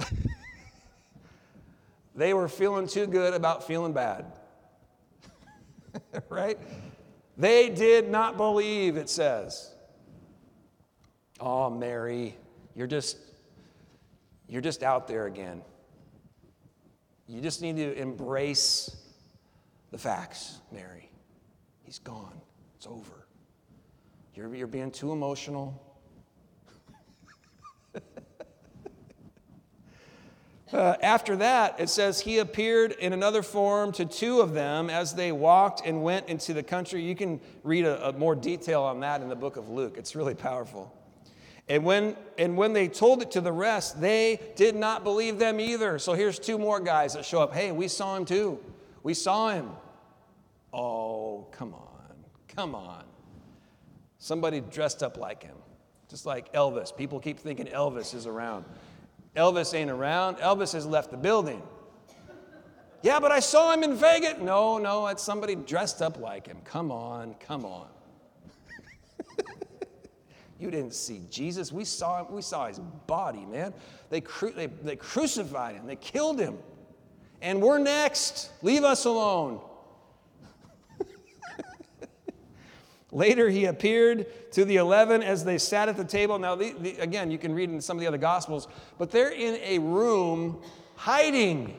They were feeling too good about feeling bad. Right? They did not believe, it says. Oh, Mary, you're just out there again. You just need to embrace the facts, Mary. He's gone. It's over. You're being too emotional. After that, it says he appeared in another form to 2 of them as they walked and went into the country. You can read a more detail on that in the book of Luke. It's really powerful. And when they told it to the rest, they did not believe them either. So here's 2 more guys that show up. Hey, we saw him too. We saw him. Oh, come on. Somebody dressed up like him, just like Elvis. People keep thinking Elvis is around. Elvis ain't around. Elvis has left the building. Yeah, but I saw him in Vegas. No, it's somebody dressed up like him. Come on. You didn't see Jesus. We saw him. We saw his body, man. They crucified him. They killed him. And we're next. Leave us alone. Later, he appeared to the 11 as they sat at the table. Now, again, you can read in some of the other Gospels, but they're in a room hiding.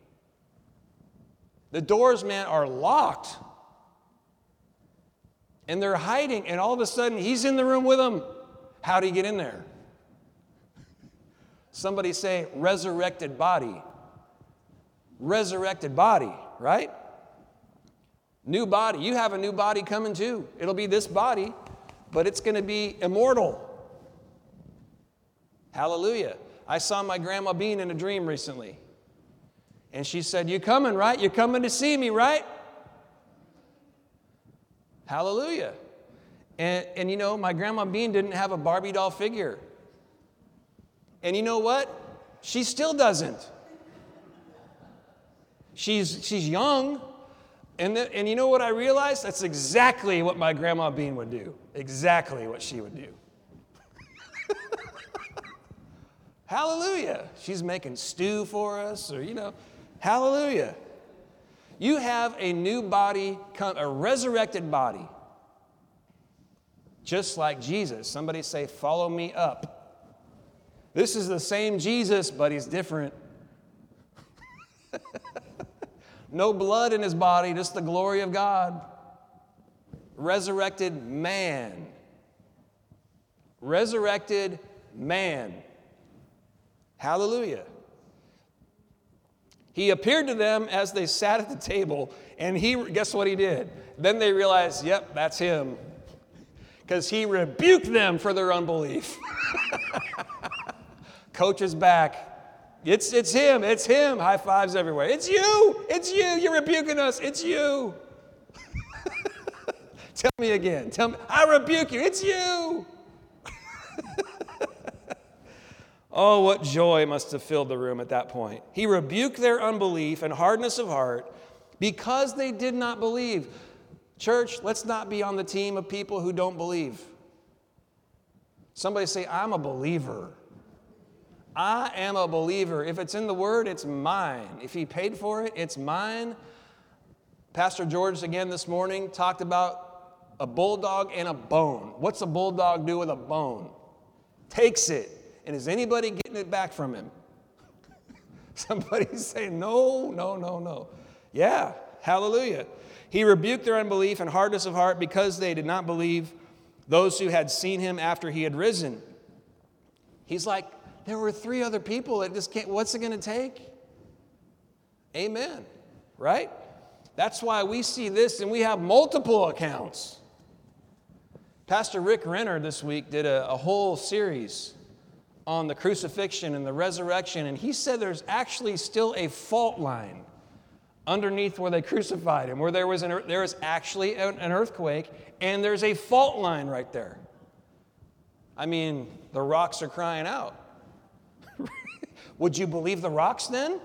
The doors, man, are locked. And they're hiding, and all of a sudden, he's in the room with them. How'd he get in there? Somebody say, resurrected body. Resurrected body, right? New body. You have a new body coming too. It'll be this body, but it's going to be immortal. Hallelujah. I saw my grandma Bean in a dream recently. And she said, "You coming, right? You're coming to see me, right?" Hallelujah. And you know, my grandma Bean didn't have a Barbie doll figure. And you know what? She still doesn't. She's young. And you know what I realized? That's exactly what my grandma Bean would do. Exactly what she would do. Hallelujah. She's making stew for us, or, you know, hallelujah. You have a new body, a resurrected body. Just like Jesus. Somebody say, follow me up. This is the same Jesus, but he's different. No blood in his body, just the glory of God. Resurrected man. Resurrected man. Hallelujah. He appeared to them as they sat at the table, and guess what he did? Then they realized, yep, that's him. Because he rebuked them for their unbelief. Coach is back. It's him. It's him. High fives everywhere. It's you. It's you. You're rebuking us. It's you. Tell me again. Tell me. I rebuke you. It's you. Oh, what joy must have filled the room at that point. He rebuked their unbelief and hardness of heart because they did not believe. Church, let's not be on the team of people who don't believe. Somebody say, I'm a believer. I am a believer. If it's in the Word, it's mine. If he paid for it, it's mine. Pastor George, again this morning, talked about a bulldog and a bone. What's a bulldog do with a bone? Takes it. And is anybody getting it back from him? Somebody say, no. Yeah, hallelujah. He rebuked their unbelief and hardness of heart because they did not believe those who had seen him after he had risen. He's like, there were 3 other people that just can't, what's it going to take? Amen, right? That's why we see this and we have multiple accounts. Pastor Rick Renner this week did a whole series on the crucifixion and the resurrection, and he said there's actually still a fault line underneath where they crucified him, where there was actually an earthquake, and there's a fault line right there. I mean, the rocks are crying out. Would you believe the rocks then?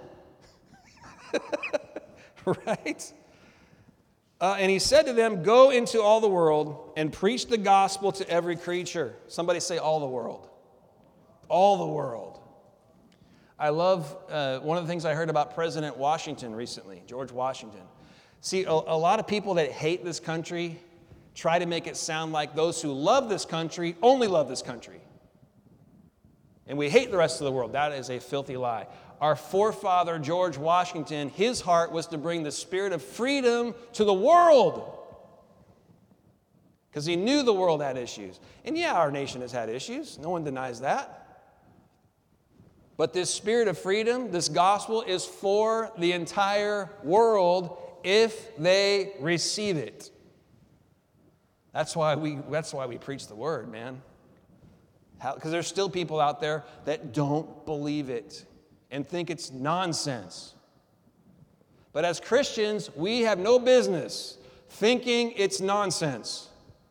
Right? And he said to them, go into all the world and preach the gospel to every creature. Somebody say all the world. All the world. I love one of the things I heard about President Washington recently, George Washington. See, a lot of people that hate this country try to make it sound like those who love this country only love this country. And we hate the rest of the world. That is a filthy lie. Our forefather, George Washington, his heart was to bring the spirit of freedom to the world. Because he knew the world had issues. And yeah, our nation has had issues. No one denies that. But this spirit of freedom, this gospel, is for the entire world if they receive it. That's why we preach the word, man. Because there's still people out there that don't believe it and think it's nonsense. But as Christians, we have no business thinking it's nonsense.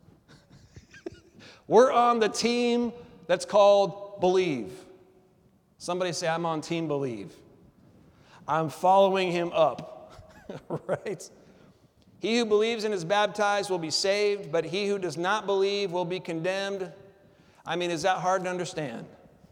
We're on the team that's called believe. Somebody say, I'm on team believe. I'm following him up, right? He who believes and is baptized will be saved, but he who does not believe will be condemned. I mean, is that hard to understand?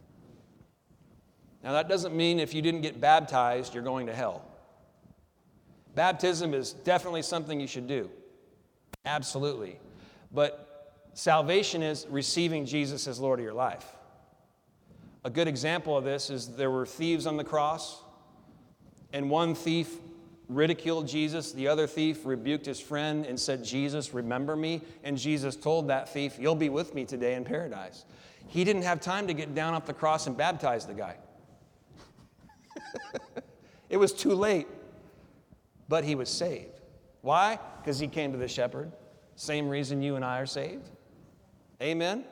Now, that doesn't mean if you didn't get baptized, you're going to hell. Baptism is definitely something you should do. Absolutely. But salvation is receiving Jesus as Lord of your life. A good example of this is there were thieves on the cross, and one thief ridiculed Jesus. The other thief rebuked his friend and said, Jesus, remember me. And Jesus told that thief, you'll be with me today in paradise. He didn't have time to get down off the cross and baptize the guy. It was too late, but he was saved. Why? Because he came to the shepherd. Same reason you and I are saved. Amen?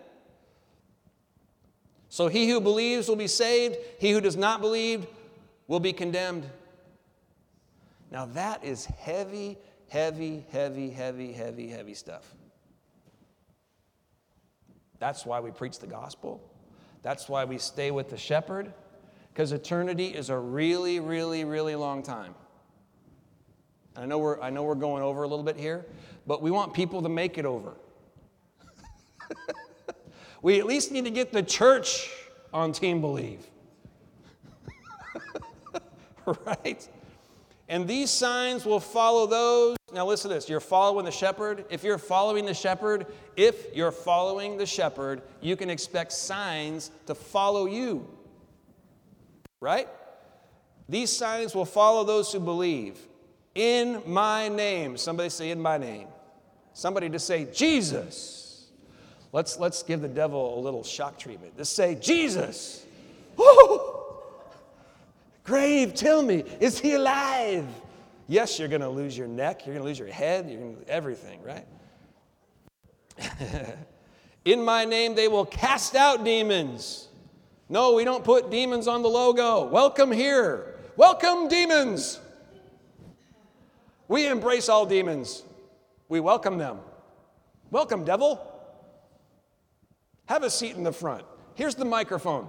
So he who believes will be saved. He who does not believe will be condemned. Now that is heavy, heavy, heavy, heavy, heavy, heavy stuff. That's why we preach the gospel. That's why we stay with the shepherd. Because eternity is a really, really, really long time. I know we're going over a little bit here, but we want people to make it over. We at least need to get the church on Team Believe. Right? And these signs will follow those. Now listen to this. You're following the shepherd. If you're following the shepherd, you can expect signs to follow you. Right? These signs will follow those who believe. In my name. Somebody say, in my name. Somebody just say, Jesus. Let's give the devil a little shock treatment. Just say, Jesus. Woo! Grave, tell me, is he alive? Yes, you're going to lose your neck. You're going to lose your head. You're going to lose everything, right? In my name, they will cast out demons. No, we don't put demons on the logo. Welcome here. Welcome, demons. We embrace all demons. We welcome them. Welcome, devil. Have a seat in the front. Here's the microphone.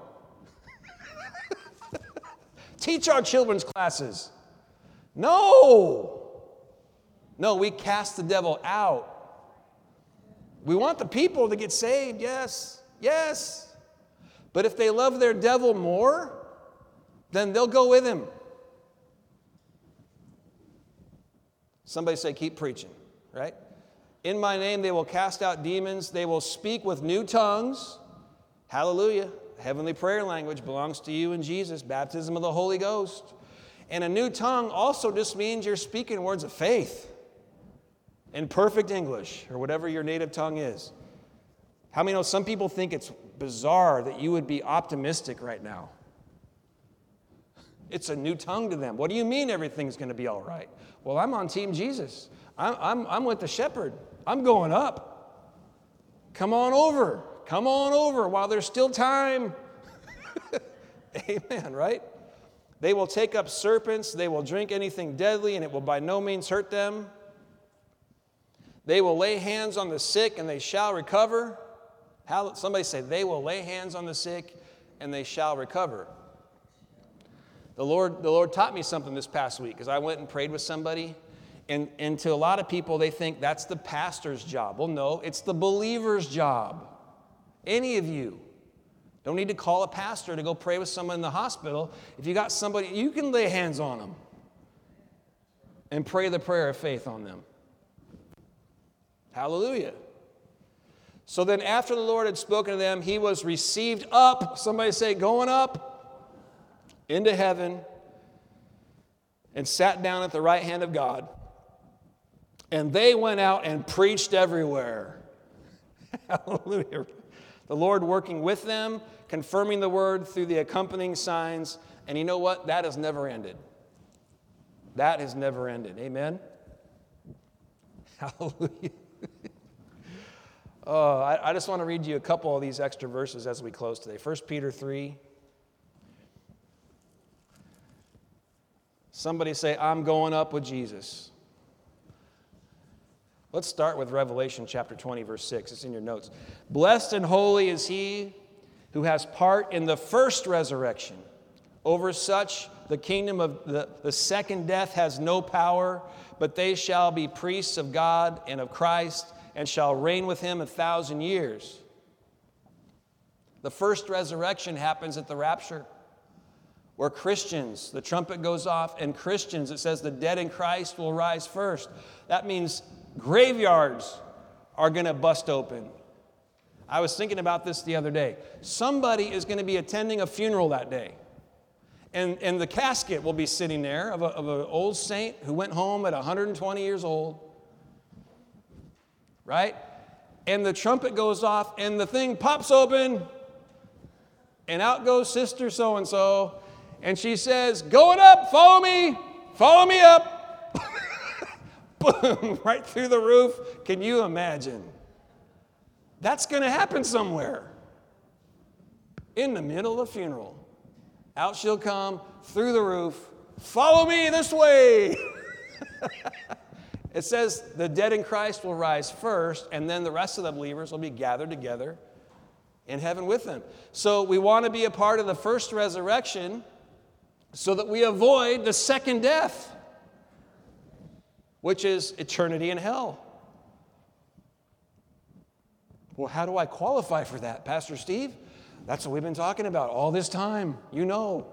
Teach our children's classes. No, we cast the devil out. We want the people to get saved, yes. But if they love their devil more, then they'll go with him. Somebody say, keep preaching, right? In my name they will cast out demons. They will speak with new tongues. Hallelujah. Heavenly prayer language belongs to you and Jesus. Baptism of the Holy Ghost. And a new tongue also just means you're speaking words of faith in perfect English or whatever your native tongue is. How many know some people think it's bizarre that you would be optimistic right now? It's a new tongue to them. What do you mean everything's going to be all right? Well, I'm on Team Jesus. I'm with the shepherd. I'm going up. Come on over. Come on over while there's still time. Amen, right? They will take up serpents. They will drink anything deadly, and it will by no means hurt them. They will lay hands on the sick, and they shall recover. Somebody say, they will lay hands on the sick, and they shall recover. The Lord taught me something this past week because I went and prayed with somebody. And to a lot of people, they think that's the pastor's job. Well, no, it's the believer's job. Any of you don't need to call a pastor to go pray with someone in the hospital. If you got somebody, you can lay hands on them and pray the prayer of faith on them. Hallelujah. So then after the Lord had spoken to them, he was received up. Somebody say, going up into heaven and sat down at the right hand of God. And they went out and preached everywhere. Hallelujah. The Lord working with them, confirming the word through the accompanying signs. And you know what? That has never ended. That has never ended. Amen? Hallelujah. I just want to read you a couple of these extra verses as we close today. 1 Peter 3. Somebody say, I'm going up with Jesus. Let's start with Revelation chapter 20, verse 6. It's in your notes. Blessed and holy is he who has part in the first resurrection. Over such, the kingdom of the second death has no power, but they shall be priests of God and of Christ, and shall reign with him 1,000 years. The first resurrection happens at the rapture, where Christians, the trumpet goes off, and Christians, it says the dead in Christ will rise first. That means graveyards are going to bust open. I was thinking about this the other day. Somebody is going to be attending a funeral that day. And the casket will be sitting there of an old saint who went home at 120 years old. Right? And the trumpet goes off and the thing pops open. And out goes Sister so-and-so. And she says, going up, follow me up. Boom, right through the roof. Can you imagine? That's going to happen somewhere. In the middle of a funeral. Out she'll come, through the roof, follow me this way. It says the dead in Christ will rise first, and then the rest of the believers will be gathered together in heaven with them. So we want to be a part of the first resurrection so that we avoid the second death, which is eternity in hell. Well, how do I qualify for that, Pastor Steve? That's what we've been talking about all this time. You know.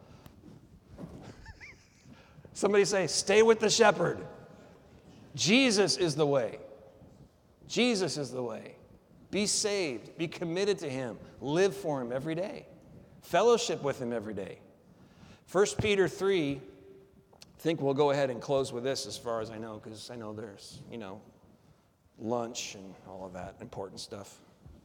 Somebody say, stay with the shepherd. Jesus is the way. Jesus is the way. Be saved. Be committed to him. Live for him every day. Fellowship with him every day. 1 Peter 3, I think we'll go ahead and close with this as far as I know, because I know there's, lunch and all of that important stuff.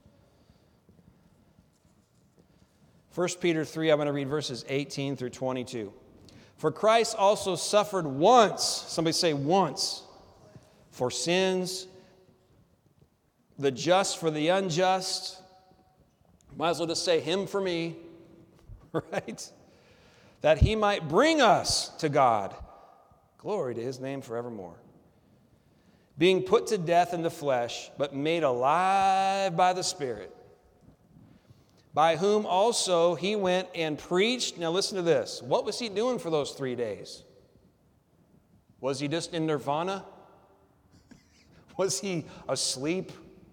1 Peter 3, I'm going to read verses 18 through 22. For Christ also suffered once, somebody say once, for sins, the just for the unjust. Might as well just say him for me, right? That he might bring us to God. Glory to his name forevermore. Being put to death in the flesh, but made alive by the Spirit, by whom also he went and preached. Now listen to this. What was he doing for those 3 days? Was he just in nirvana? Was he asleep?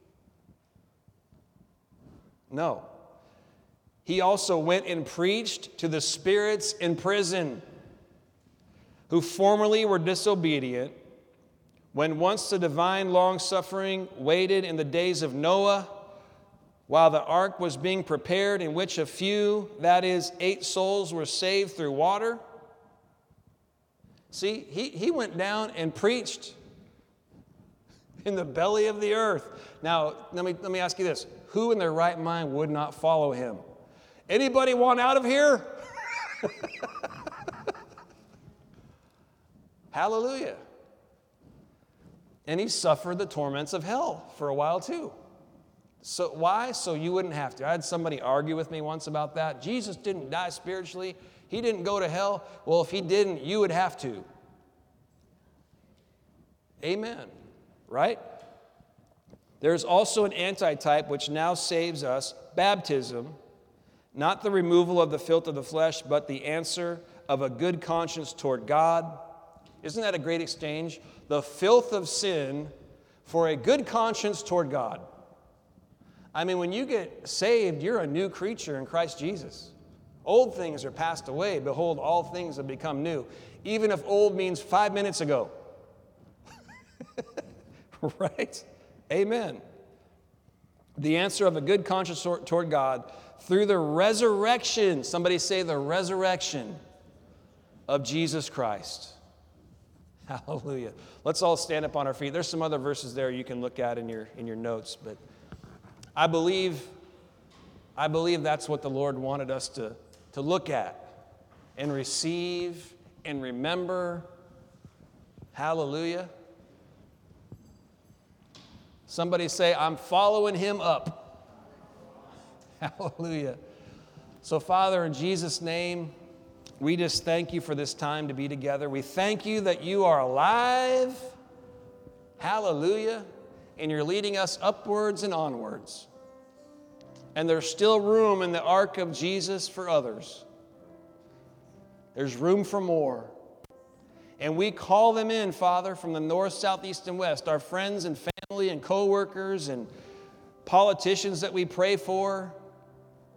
No. He also went and preached to the spirits in prison, who formerly were disobedient, when once the divine long-suffering waited in the days of Noah, while the ark was being prepared, in which a few, that is, 8 souls, were saved through water. See, he went down and preached in the belly of the earth. Now, let me ask you this. Who in their right mind would not follow him? Anybody want out of here? Hallelujah. And he suffered the torments of hell for a while too. So why? So you wouldn't have to. I had somebody argue with me once about that. Jesus didn't die spiritually. He didn't go to hell. Well, if he didn't, you would have to. Amen. Right? There's also an antitype which now saves us, baptism, not the removal of the filth of the flesh, but the answer of a good conscience toward God. Isn't that a great exchange? The filth of sin for a good conscience toward God. I mean, when you get saved, you're a new creature in Christ Jesus. Old things are passed away. Behold, all things have become new. Even if old means 5 minutes ago. Right? Amen. The answer of a good conscience toward God through the resurrection. Somebody say the resurrection of Jesus Christ. Hallelujah. Let's all stand up on our feet. There's some other verses there you can look at in your notes, but I believe that's what the Lord wanted us to look at and receive and remember. Hallelujah. Somebody say, I'm following him up. Hallelujah. So, Father, in Jesus' name, we just thank you for this time to be together. We thank you that you are alive. Hallelujah. And you're leading us upwards and onwards. And there's still room in the ark of Jesus for others. There's room for more. And we call them in, Father, from the north, south, east, and west, our friends and family and co-workers and politicians that we pray for,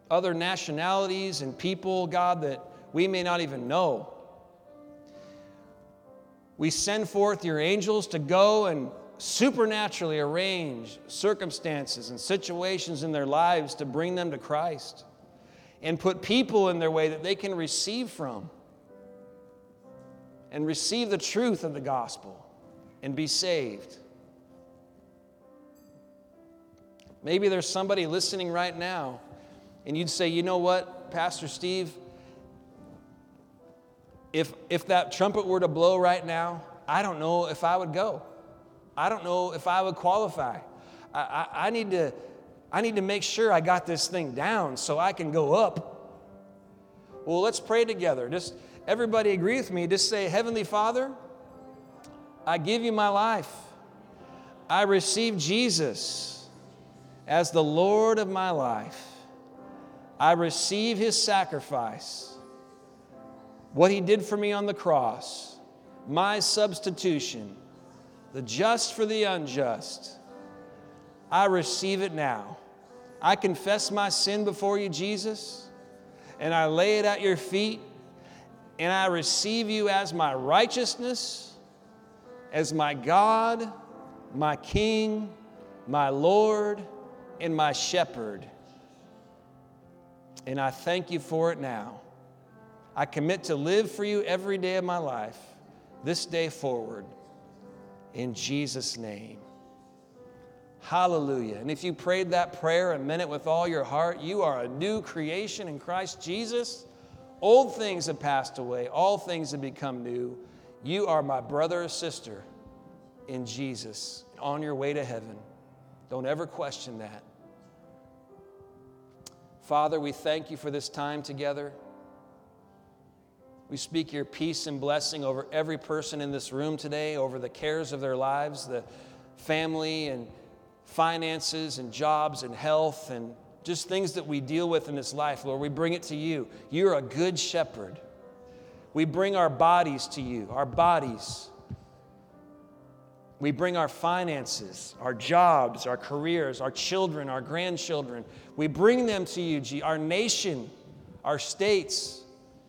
other nationalities and people, God, that we may not even know. We send forth your angels to go and supernaturally arrange circumstances and situations in their lives to bring them to Christ and put people in their way that they can receive from and receive the truth of the gospel and be saved. Maybe there's somebody listening right now and you'd say, you know what, Pastor Steve, if that trumpet were to blow right now, I don't know if I would go. I don't know if I would qualify. I need to make sure I got this thing down so I can go up. Well, let's pray together. Just everybody agree with me. Just say, Heavenly Father, I give you my life. I receive Jesus as the Lord of my life. I receive his sacrifice, what he did for me on the cross, my substitution, the just for the unjust. I receive it now. I confess my sin before you, Jesus, and I lay it at your feet, and I receive you as my righteousness, as my God, my King, my Lord, and my Shepherd. And I thank you for it now. I commit to live for you every day of my life, this day forward, in Jesus' name. Hallelujah. And if you prayed that prayer and meant it with all your heart, you are a new creation in Christ Jesus. Old things have passed away. All things have become new. You are my brother or sister in Jesus, on your way to heaven. Don't ever question that. Father, we thank you for this time together. We speak your peace and blessing over every person in this room today, over the cares of their lives, the family and finances and jobs and health and just things that we deal with in this life. Lord, we bring it to you. You're a good shepherd. We bring our bodies to you, our bodies. We bring our finances, our jobs, our careers, our children, our grandchildren. We bring them to you, our nation, our states.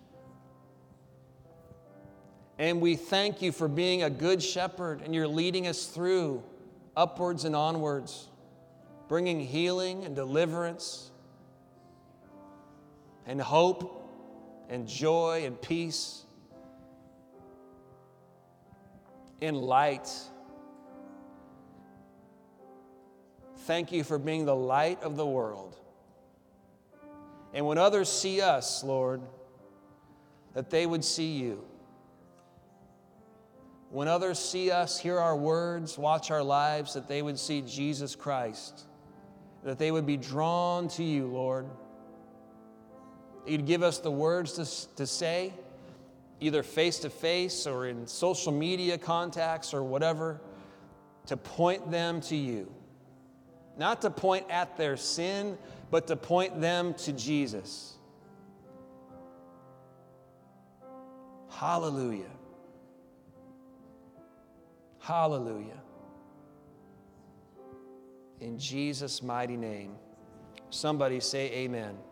And we thank you for being a good shepherd, and you're leading us through upwards and onwards, bringing healing and deliverance and hope and joy and peace and light. Thank you for being the light of the world. And when others see us, Lord, that they would see you. When others see us, hear our words, watch our lives, that they would see Jesus Christ, that they would be drawn to you, Lord. You'd give us the words to say, either face-to-face or in social media contacts or whatever, to point them to you. Not to point at their sin, but to point them to Jesus. Hallelujah. Hallelujah. In Jesus' mighty name. Somebody say amen.